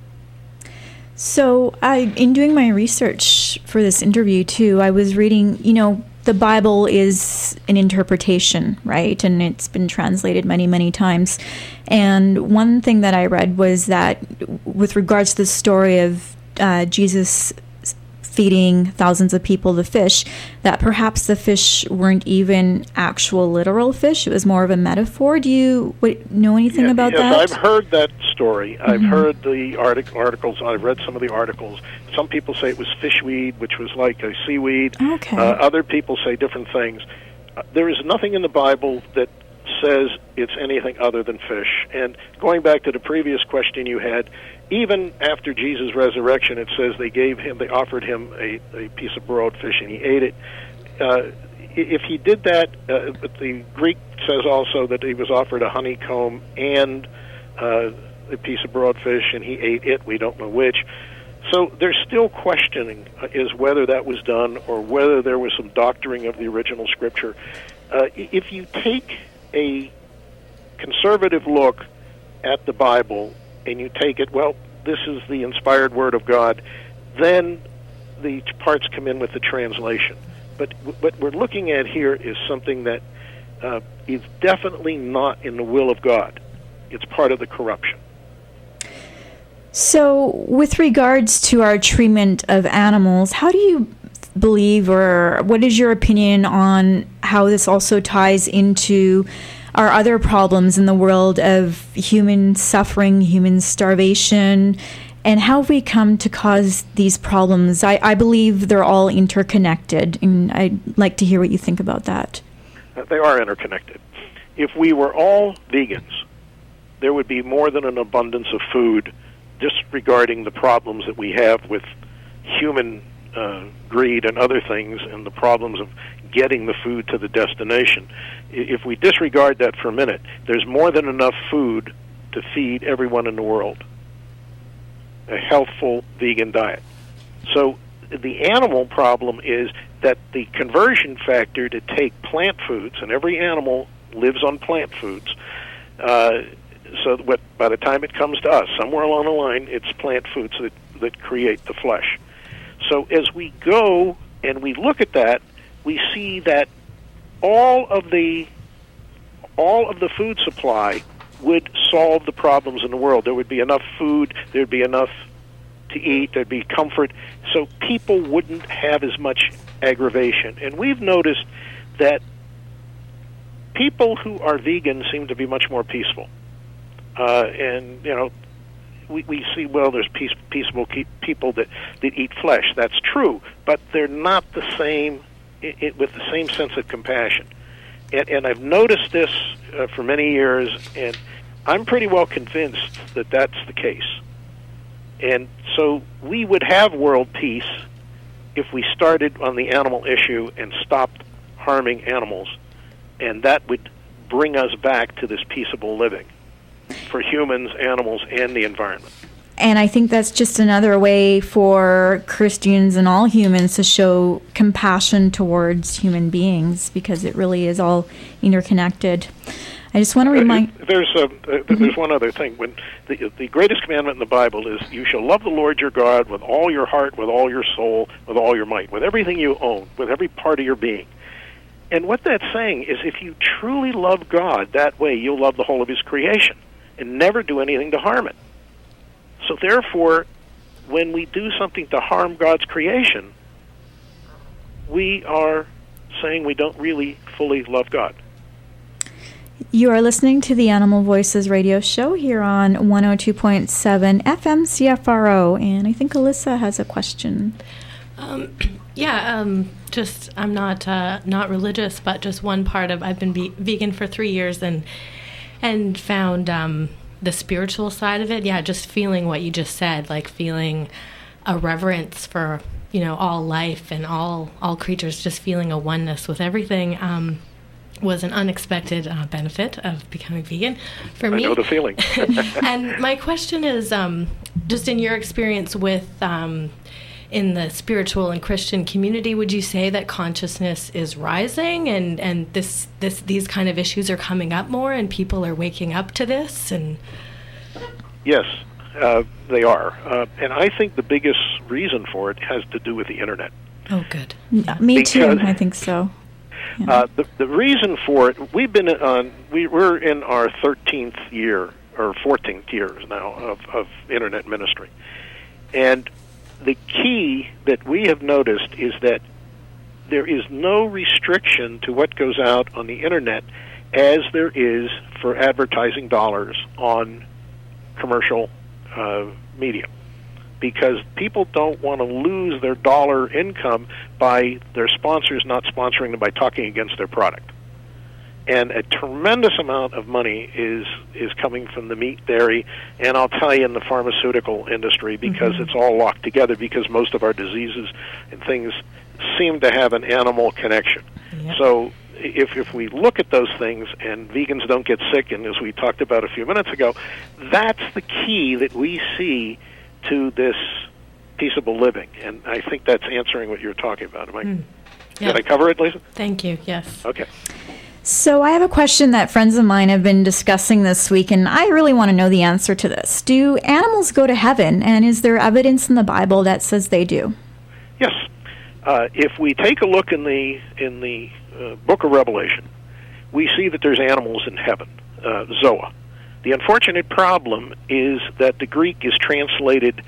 So I, in doing my research for this interview too, I was reading, you know, the Bible is an interpretation, right? And it's been translated many, many times. And one thing that I read was that with regards to the story of uh, Jesus feeding thousands of people the fish, that perhaps the fish weren't even actual literal fish. It was more of a metaphor. Do you what, know anything yeah, about yes, that? I've heard that story. Mm-hmm. I've heard the artic- articles. I've read some of the articles. Some people say it was fishweed, which was like a seaweed. Okay. Uh, other people say different things. Uh, there is nothing in the Bible that says it's anything other than fish. And going back to the previous question you had, even after Jesus' resurrection, it says they gave him, they offered him a, a piece of broiled fish, and he ate it. Uh, if he did that, uh, but the Greek says also that he was offered a honeycomb and uh, a piece of broiled fish, and he ate it. We don't know which. So there's still questioning uh, is whether that was done or whether there was some doctoring of the original scripture. Uh, if you take a conservative look at the Bible and you take it, well, this is the inspired word of God, then the parts come in with the translation. But what we're looking at here is something that uh, is definitely not in the will of God. It's part of the corruption. So, with regards to our treatment of animals, how do you believe, or what is your opinion on how this also ties into our other problems in the world of human suffering, human starvation, and how have we come to cause these problems? I, I believe they're all interconnected, and I'd like to hear what you think about that. Uh, they are interconnected. If we were all vegans, there would be more than an abundance of food, disregarding the problems that we have with human uh, greed and other things, and the problems of getting the food to the destination. If we disregard that for a minute, there's more than enough food to feed everyone in the world. A healthful vegan diet. So the animal problem is that the conversion factor to take plant foods, and every animal lives on plant foods, uh, so that by the time it comes to us, somewhere along the line, it's plant foods that, that create the flesh. So as we go and we look at that, we see that all of the all of the food supply would solve the problems in the world. There would be enough food, there would be enough to eat, there'd be comfort, so people wouldn't have as much aggravation. And we've noticed that people who are vegan seem to be much more peaceful. Uh, and, you know, we, we see, well, there's peace, peaceable people that, that eat flesh. That's true, but they're not the same, it, it, with the same sense of compassion. And, and I've noticed this uh, for many years, and I'm pretty well convinced that that's the case. And so we would have world peace if we started on the animal issue and stopped harming animals, and that would bring us back to this peaceable living for humans, animals, and the environment. And I think that's just another way for Christians and all humans to show compassion towards human beings, because it really is all interconnected. I just want to remind... Uh, there's a, uh, mm-hmm. there's one other thing. When the, the greatest commandment in the Bible is, you shall love the Lord your God with all your heart, with all your soul, with all your might, with everything you own, with every part of your being. And what that's saying is, if you truly love God that way, you'll love the whole of his creation and never do anything to harm it. So therefore, when we do something to harm God's creation, we are saying we don't really fully love God. You are listening to the Animal Voices radio show here on one oh two point seven F M C F R O, and I think Alyssa has a question. Um, yeah, um, just I'm not uh, not religious, but just one part of I've been be- vegan for three years and and found um, the spiritual side of it. Yeah, just feeling what you just said, like feeling a reverence for, you know, all life and all all creatures, just feeling a oneness with everything. Um, was an unexpected uh, benefit of becoming vegan for me. I know the feeling. And my question is, um, just in your experience with um, in the spiritual and Christian community, would you say that consciousness is rising, and, and this this these kind of issues are coming up more, and people are waking up to this? And yes, uh, they are, uh, and I think the biggest reason for it has to do with the internet. Oh, good. Yeah. Me because too. I think so. Yeah. Uh, the the reason for it, we've been on, we we're in our thirteenth year or fourteenth years now of, of internet ministry, and the key that we have noticed is that there is no restriction to what goes out on the internet as there is for advertising dollars on commercial uh, media, because people don't want to lose their dollar income by their sponsors not sponsoring them by talking against their product. And a tremendous amount of money is is coming from the meat, dairy, and I'll tell you in the pharmaceutical industry, because mm-hmm. it's all locked together, because most of our diseases and things seem to have an animal connection. Yep. So if if we look at those things and vegans don't get sick, and as we talked about a few minutes ago, that's the key that we see to this peaceable living. And I think that's answering what you're talking about. Am I, mm. yeah. Did I cover it, Lisa? Thank you, yes. Okay. So I have a question that friends of mine have been discussing this week, and I really want to know the answer to this. Do animals go to heaven, and is there evidence in the Bible that says they do? Yes. Uh, if we take a look in the in the uh, book of Revelation, we see that there's animals in heaven, uh, Zoa. The unfortunate problem is that the Greek is translated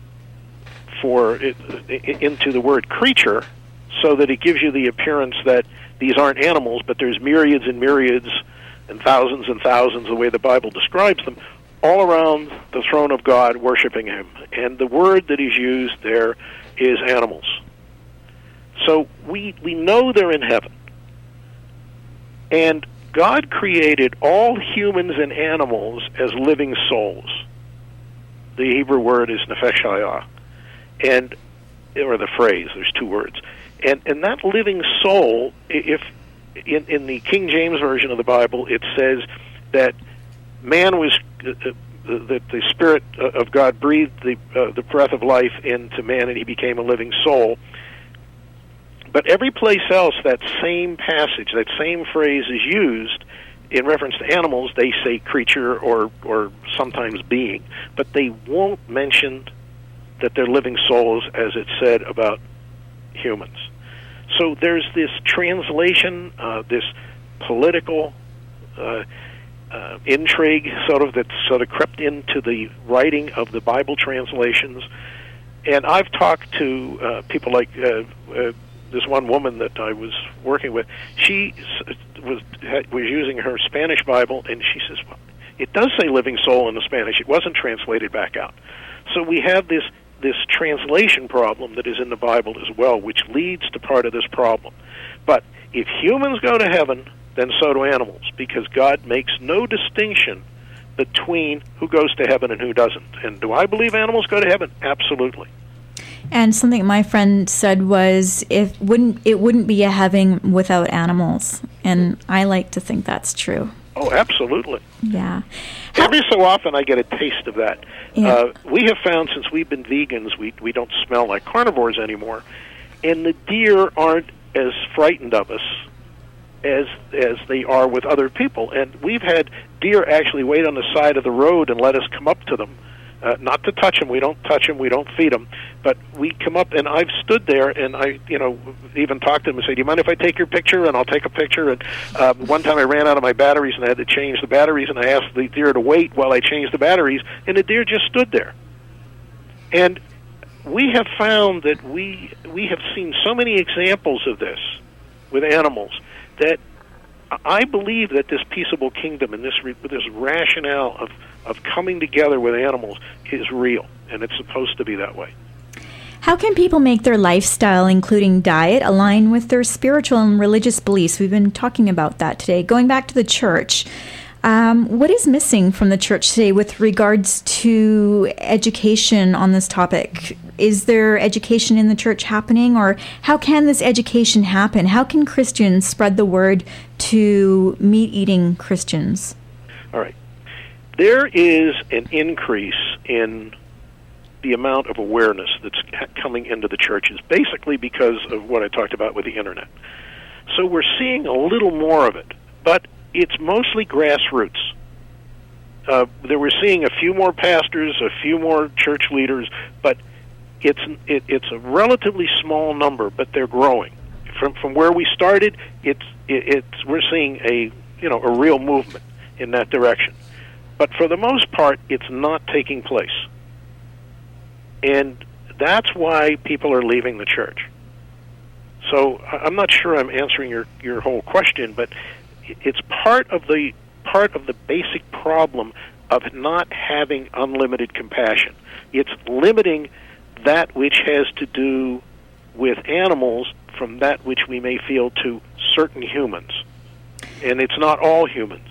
for it, into the word creature, so that it gives you the appearance that these aren't animals, but there's myriads and myriads and thousands and thousands, the way the Bible describes them, all around the throne of God worshiping him. And the word that is used there is animals. So we we know they're in heaven. And God created all humans and animals as living souls. The Hebrew word is nefesh hayah, and or the phrase. There's two words, and and that living soul. If in in the King James version of the Bible, it says that man was uh, that the Spirit of God breathed the uh, the breath of life into man, and he became a living soul. But every place else, that same passage, that same phrase is used in reference to animals. They say creature or or sometimes being, but they won't mention that they're living souls as it's said about humans. So there's this translation, uh, this political uh, uh, intrigue, sort of that sort of crept into the writing of the Bible translations. And I've talked to uh, people like uh, uh, this one woman that I was working with. She was was using her Spanish Bible, and she says, well, it does say living soul in the Spanish. It wasn't translated back out. So we have this this translation problem that is in the Bible as well, which leads to part of this problem. But if humans go to heaven, then so do animals, because God makes no distinction between who goes to heaven and who doesn't. And do I believe animals go to heaven? Absolutely. And something my friend said was, if wouldn't it wouldn't be a heaven without animals, and I like to think that's true. Oh, absolutely. Yeah. Every so often I get a taste of that. Yeah. Uh, we have found since we've been vegans, we we don't smell like carnivores anymore, and the deer aren't as frightened of us as as they are with other people. And we've had deer actually wait on the side of the road and let us come up to them. Uh, not to touch them. We don't touch them. We don't feed them. But we come up, and I've stood there, and I, you know, even talked to them and say, "Do you mind if I take your picture?" And I'll take a picture. And uh, one time I ran out of my batteries, and I had to change the batteries, and I asked the deer to wait while I changed the batteries, and the deer just stood there. And we have found that we we have seen so many examples of this with animals that I believe that this peaceable kingdom and this this rationale of, of coming together with animals is real, and it's supposed to be that way. How can people make their lifestyle, including diet, align with their spiritual and religious beliefs? We've been talking about that today. Going back to the church, um, what is missing from the church today with regards to education on this topic? Is there education in the church happening, or how can this education happen? How can Christians spread the word to meat-eating Christians? All right. There is an increase in the amount of awareness that's coming into the churches, basically because of what I talked about with the Internet. So we're seeing a little more of it, but it's mostly grassroots. Uh, there we're seeing a few more pastors, a few more church leaders, but it's it, it's a relatively small number, but they're growing. From from where we started, it's it, it's we're seeing a you know a real movement in that direction. But for the most part, it's not taking place. And that's why people are leaving the church. So I'm not sure I'm answering your, your whole question, but it's part of the part of the basic problem of not having unlimited compassion. It's limiting that which has to do with animals from that which we may feel to certain humans. And it's not all humans.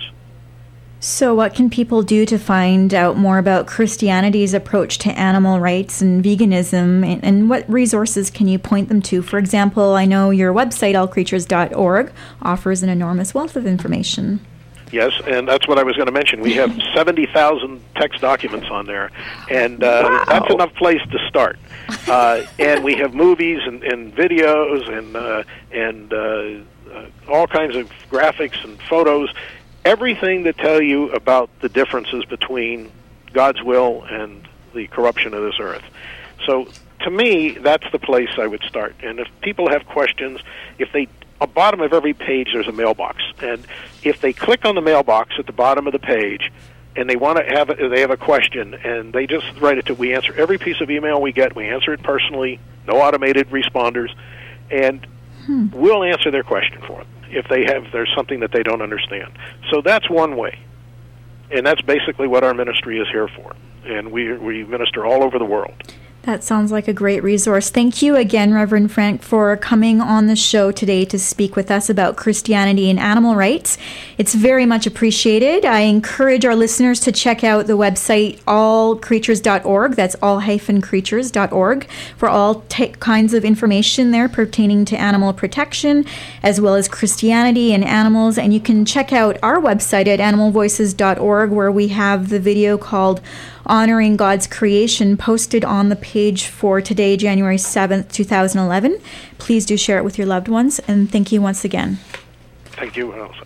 So what can people do to find out more about Christianity's approach to animal rights and veganism, and, and what resources can you point them to? For example, I know your website, all creatures dot org, offers an enormous wealth of information. Yes, and that's what I was going to mention. We have seventy thousand text documents on there, and uh, wow. that's enough place to start. Uh, and we have movies and, and videos and, uh, and uh, uh, all kinds of graphics and photos. Everything that tell you about the differences between God's will and the corruption of this earth. So, to me, that's the place I would start. And if people have questions, if they, at the bottom of every page, there's a mailbox. And if they click on the mailbox at the bottom of the page, and they want to have a, they have a question, and they just write it to, we answer every piece of email we get. We answer it personally, no automated responders, and hmm. we'll answer their question for them if they have there's something that they don't understand. So that's one way, and that's basically what our ministry is here for. And we we minister all over the world. That sounds like a great resource. Thank you again, Reverend Frank, for coming on the show today to speak with us about Christianity and animal rights. It's very much appreciated. I encourage our listeners to check out the website all creatures dot org. That's all creatures dot org for all t- kinds of information there pertaining to animal protection, as well as Christianity and animals. And you can check out our website at animal voices dot org, where we have the video called Honoring God's Creation posted on the page for today, January seventh, twenty eleven. Please do share it with your loved ones, and thank you once again. Thank you, Elsa.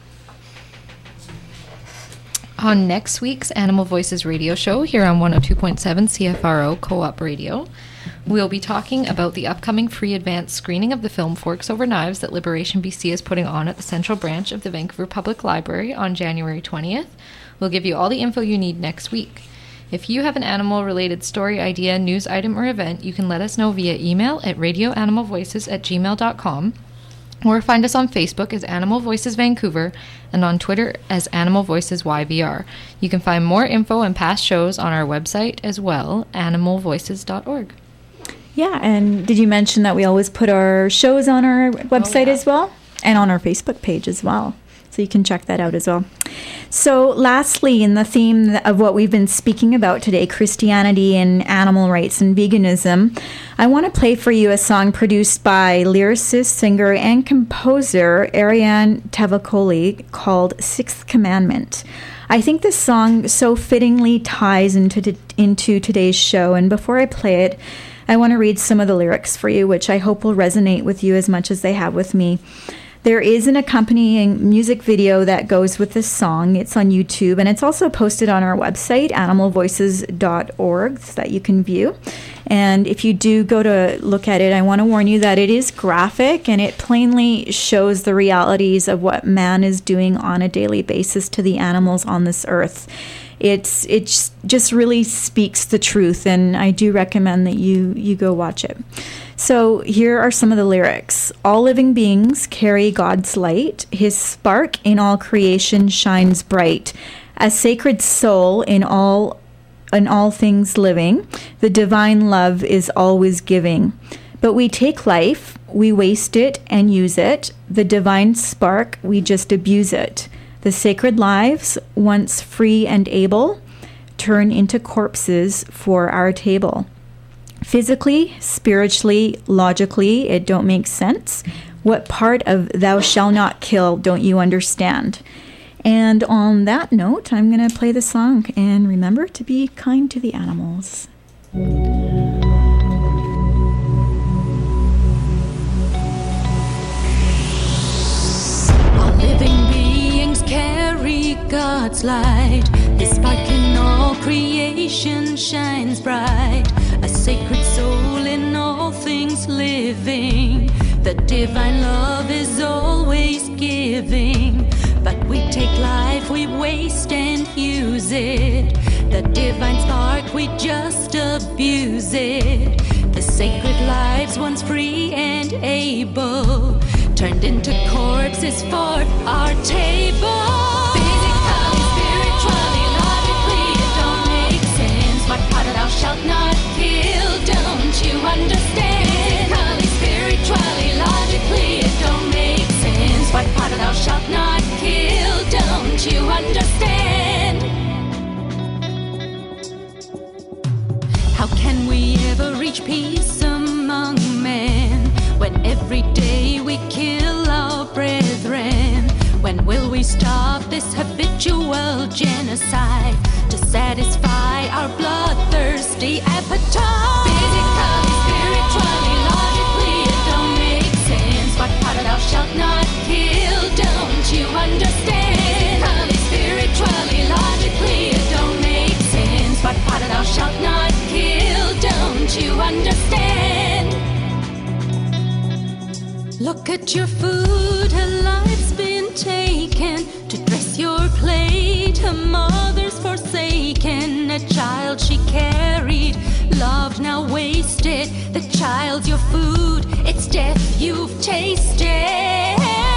On next week's Animal Voices radio show here on one oh two point seven C F R O Co-op Radio, We'll be talking about the upcoming free advance screening of the film Forks Over Knives that Liberation B C is putting on at the Central Branch of the Vancouver Public Library on January twentieth. We'll give you all the info you need next week. If you have an animal-related story, idea, news item, or event, you can let us know via email at radio animal voices at gmail dot com, or find us on Facebook as Animal Voices Vancouver and on Twitter as Animal Voices Y V R. You can find more info and past shows on our website as well, animal voices dot org. Yeah, and did you mention that we always put our shows on our website Oh, yeah. as well? And on our Facebook page as well. So you can check that out as well. So lastly, in the theme of what we've been speaking about today, Christianity and animal rights and veganism, I want to play for you a song produced by lyricist, singer, and composer Ariane Tavakoli called Sixth Commandment. I think this song so fittingly ties into, t- into today's show, and before I play it, I want to read some of the lyrics for you, which I hope will resonate with you as much as they have with me. There is an accompanying music video that goes with this song. It's on YouTube, and it's also posted on our website, animal voices dot org, so that you can view. And if you do go to look at it, I want to warn you that it is graphic, and it plainly shows the realities of what man is doing on a daily basis to the animals on this earth. It's it just really speaks the truth, and I do recommend that you, you go watch it. So here are some of the lyrics. All living beings carry God's light. His spark in all creation shines bright. A sacred soul in all in all things living. The divine love is always giving. But we take life, we waste it and use it. The divine spark, we just abuse it. The sacred lives, once free and able, turn into corpses for our table. Physically, spiritually, logically, it don't make sense. What part of thou shalt not kill don't you understand? And on that note, I'm going to play the song, and remember to be kind to the animals. All living beings carry God's light. His spark in all creation shines bright. A sacred soul in all things living. The divine love is always giving. But we take life, we waste and use it. The divine spark, we just abuse it. The sacred lives, once free and able, turned into corpses for our table. Physically, spiritually, logically, it don't make sense. What part of thou shalt not kill, don't you understand? Physically, spiritually, logically, it don't make sense. What part of thou shalt not kill, don't you understand? How can we ever reach peace among men when every day we kill our brethren? When will we stop this habitual genocide to satisfy our bloodthirsty appetite? Physically, spiritually, logically, it don't make sense. What part of thou shalt not kill, don't you understand? Physically, spiritually, logically, it don't make sense. What part of thou shalt not kill, don't you understand? Look at your food, a life's been taken to dress your plate, a mother's forsaken, a child she carried, loved now wasted. The child's your food, it's death you've tasted.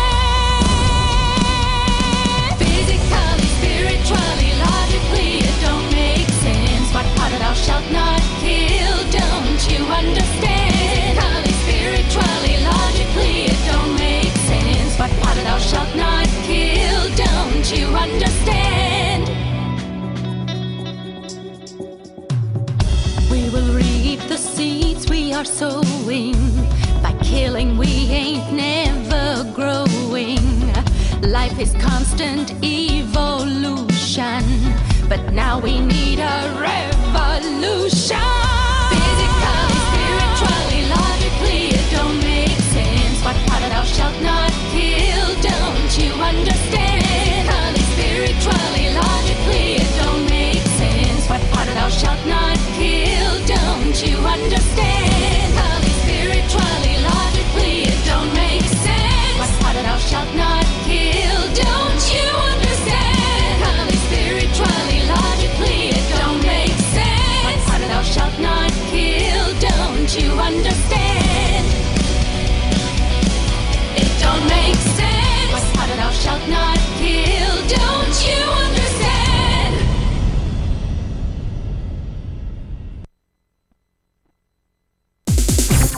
Physically, spiritually, logically, it don't make sense. What part of thou shalt not kill, don't you understand? Physically, spiritually, logically, it don't make sense. What part of thou shalt not kill, don't you understand? We will reap the seeds we are sowing. By killing, we ain't never growing. Life is constant evolution, but now we need a revolution. Physically, spiritually, logically, it don't make sense. What part of thou shalt not kill, don't you understand? Physically, spiritually, logically, it don't make sense. What part of thou shalt not kill, don't you understand?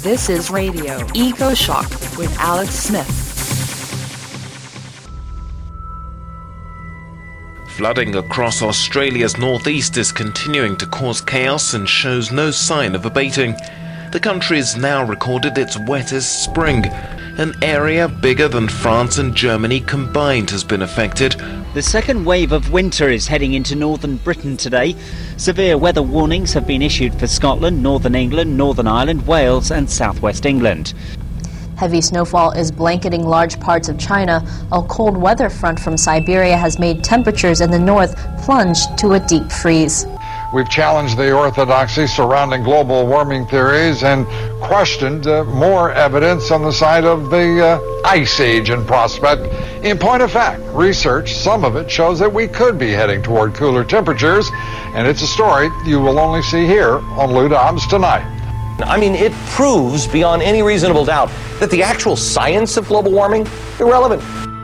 This is Radio Eco Shock with Alex Smith. Flooding across Australia's northeast is continuing to cause chaos and shows no sign of abating. The country has now recorded its wettest spring. An area bigger than France and Germany combined has been affected. The second wave of winter is heading into northern Britain today. Severe weather warnings have been issued for Scotland, Northern England, Northern Ireland, Wales and southwest England. Heavy snowfall is blanketing large parts of China. A cold weather front from Siberia has made temperatures in the north plunge to a deep freeze. We've challenged the orthodoxy surrounding global warming theories and questioned uh, more evidence on the side of the uh, ice age in prospect. In point of fact, research, some of it shows that we could be heading toward cooler temperatures, and it's a story you will only see here on Lou Dobbs Tonight. I mean, it proves beyond any reasonable doubt that the actual science of global warming is irrelevant.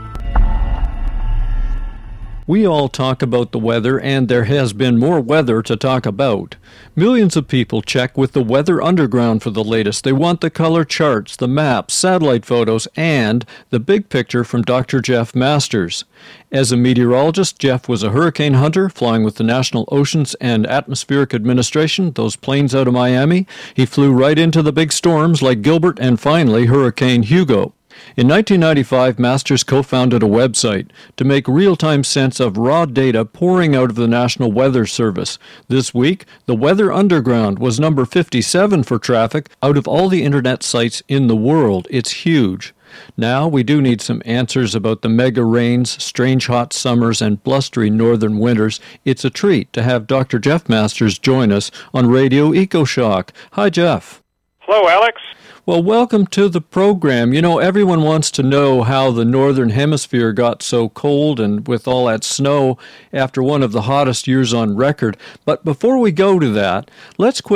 We all talk about the weather, and there has been more weather to talk about. Millions of people check with the Weather Underground for the latest. They want the color charts, the maps, satellite photos, and the big picture from Doctor Jeff Masters. As a meteorologist, Jeff was a hurricane hunter, flying with the National Oceans and Atmospheric Administration, those planes out of Miami. He flew right into the big storms like Gilbert and finally Hurricane Hugo. In nineteen ninety-five, Masters co-founded a website to make real-time sense of raw data pouring out of the National Weather Service. This week, the Weather Underground was number fifty-seven for traffic out of all the internet sites in the world. It's huge. Now we do need some answers about the mega rains, strange hot summers, and blustery northern winters. It's a treat to have Doctor Jeff Masters join us on Radio EcoShock. Hi, Jeff. Hello, Alex. Well, welcome to the program. You know, everyone wants to know how the Northern Hemisphere got so cold and with all that snow after one of the hottest years on record. But before we go to that, let's quickly